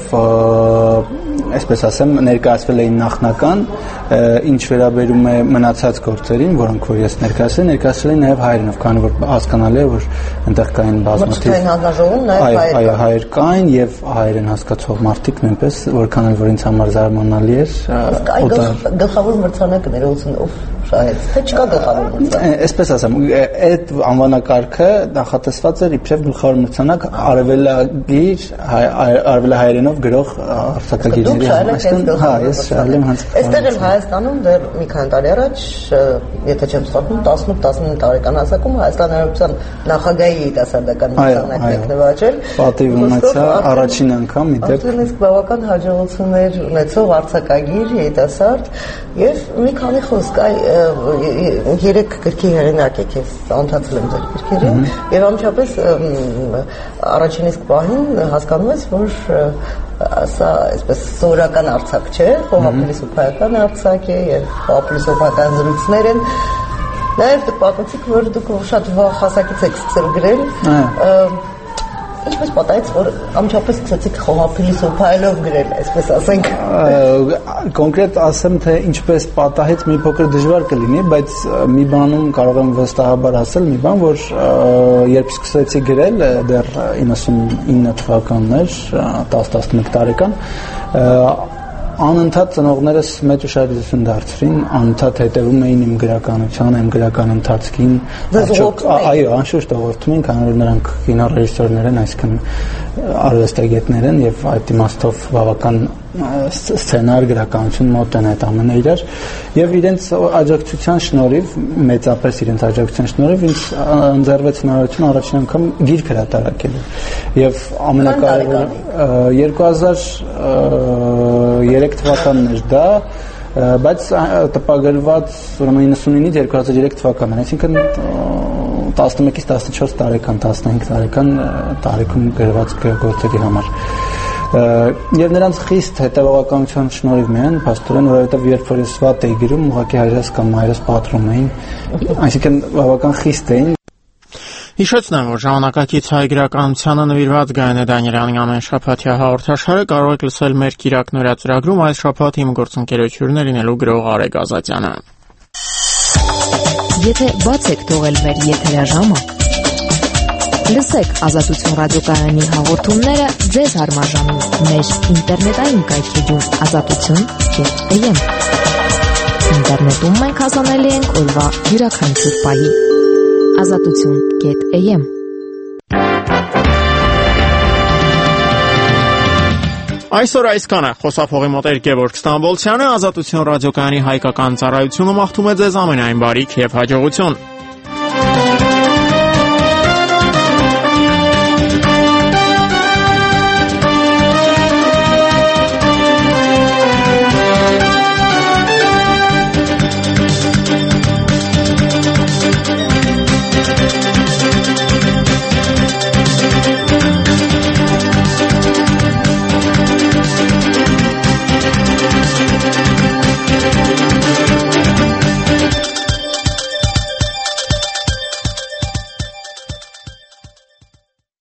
այսպես ասեմ, ներկայացվել էին նախնական, ինչ վերաբերում է մնացած գործերին, որոնք որ ես ներկայացրել, ներկայացրել էին նաև հայերենով, քանի որ հասկանալի է, որ այնտեղ կային բազմաթիվ հանձնաժողովում նաև հայեր։ Այո, հայեր կային եւ հայերեն հասկացող մարդիկ նույնպես, որքան էլ որ ինձ համար զարմանալի էր։ Գլխավոր մրցանակը ներողություն շահեց, թե չկա գլխավոր մրցանակ։ Այսպես ասեմ, այդ անվանակարգը նախատեսված էր իբրև գլխավոր մրցանակ արևելագիր, արևելահայերենով գրող արձակագիրների համար։ Հա, ես շահել եմ հենց։ Այստեղ էլ Հայաստանում դեռ մի քանի տարի առաջ, եթե չեմ սխալվում, տասնութ տասնինը տարեկան հասակում Հայաստան Հանրապետության նախագահի երիտասարդական մրցանակն եք նվաճել։ Պատիվ ունեցա առաջին անգամ մի դեպք։ Արդեն իսկ բավական հաջողություններ ունեցող արձակագիր երիտասարդ եւ մի քանի խոսք, այ երեք գրքի հեղինակ եք, ես անդացել եմ ձեր գրքերին, եւ ամենապես առաջին իսկ պահին հասկանում ես, որ սա այսպես սովորական արձակ չէ, խոհափիլիսոփայական արձակ է եւ խոհափիլիսոփայական զրույցներ են։ Նաեւ դուք պատմեցիք, որ դուք շատ վաղ հասակից եք սկսել գրել։ Ինչպես պատահեց, որ ամենապես սկսեցիք խոհափիլիսոփայելով գրել, այսպես ասենք։ Կոնկրետ ասեմ, թե ինչպես պատահեց, մի փոքր դժվար կլինի, բայց մի բանում կարող եմ վստահաբար ասել, մի բան, որ երբ սկսեցի գրել, դեռ իննսունինը թվականներ, տասը-տասնմեկ տարեկան, անընդհատ ծնողներս մեծ ուշադրություն դարձրին, անընդհատ հետևում էին իմ գրականությանը, իմ գրական ընթացքին։ Այո, անշուշտ ուղղորդում էին, քանի որ նրանք կինոռեժիսորներ են, այսինքն արվեստագետներ են եւ այդ իմաստով բավական սցենար գրականություն մոտ են այդ ամենը իրար եւ իրենց աջակցության շնորհիվ մեծապես իրենց աջակցության շնորհիվ ինձ ընձեռվեց հնարավորություն առաջին անգամ գիրք հրատարակելու եւ ամենակարևորը երկու հազար երեք թվականն էր դա, բայց տպագրված ուրեմն իննսունինից երկու հազար երեք թվականն, այսինքն տասնմեկից տասնչորս տարեկան, տասնհինգ տարեկան տարիքում գրված գործերի համար։ Եվ նրանց խիստ հետևողականության շնորհիվ միայն, փաստորեն, որովհետև երբ որ ես վատ էի գրում, ուղղակի հայրս կամ մայրս պատռում էին, այսինքն բավական խիստ էին։ Հիշեցնեմ, որ ժամանակակից հայ գրականությանը նվիրված Գայանե Դանիելյանի ամենաշաբաթյա հաղորդաշարը կարող եք լսել մեր Կիրակ նորյա ծրագրում այս շաբաթ իմ գործընկերությունն լինելու գրող Արեգ Ազատյանը։ Եթե բաց եք թողել մեր եթերաժամը, լսեք Ազատություն ռադիոկայանի հաղորդումները ձեզ հարմարժանում մեր ինտերնետային կայքեջում ազատություն կետ էմ։ Ինտերնետում մենք հասանելի ենք օրվա յուրաքանչյուր պահի։ Ազատություն կետ էմ։ Այսօր այսքանը, խոսափողի մոտ էր Գևորգ Ստամբոլցյանը, Ազատություն ռադիոկայանի հայկական ծառայությունը մաղթում է ձեզ ամենայն բարիք եւ հաջողություն։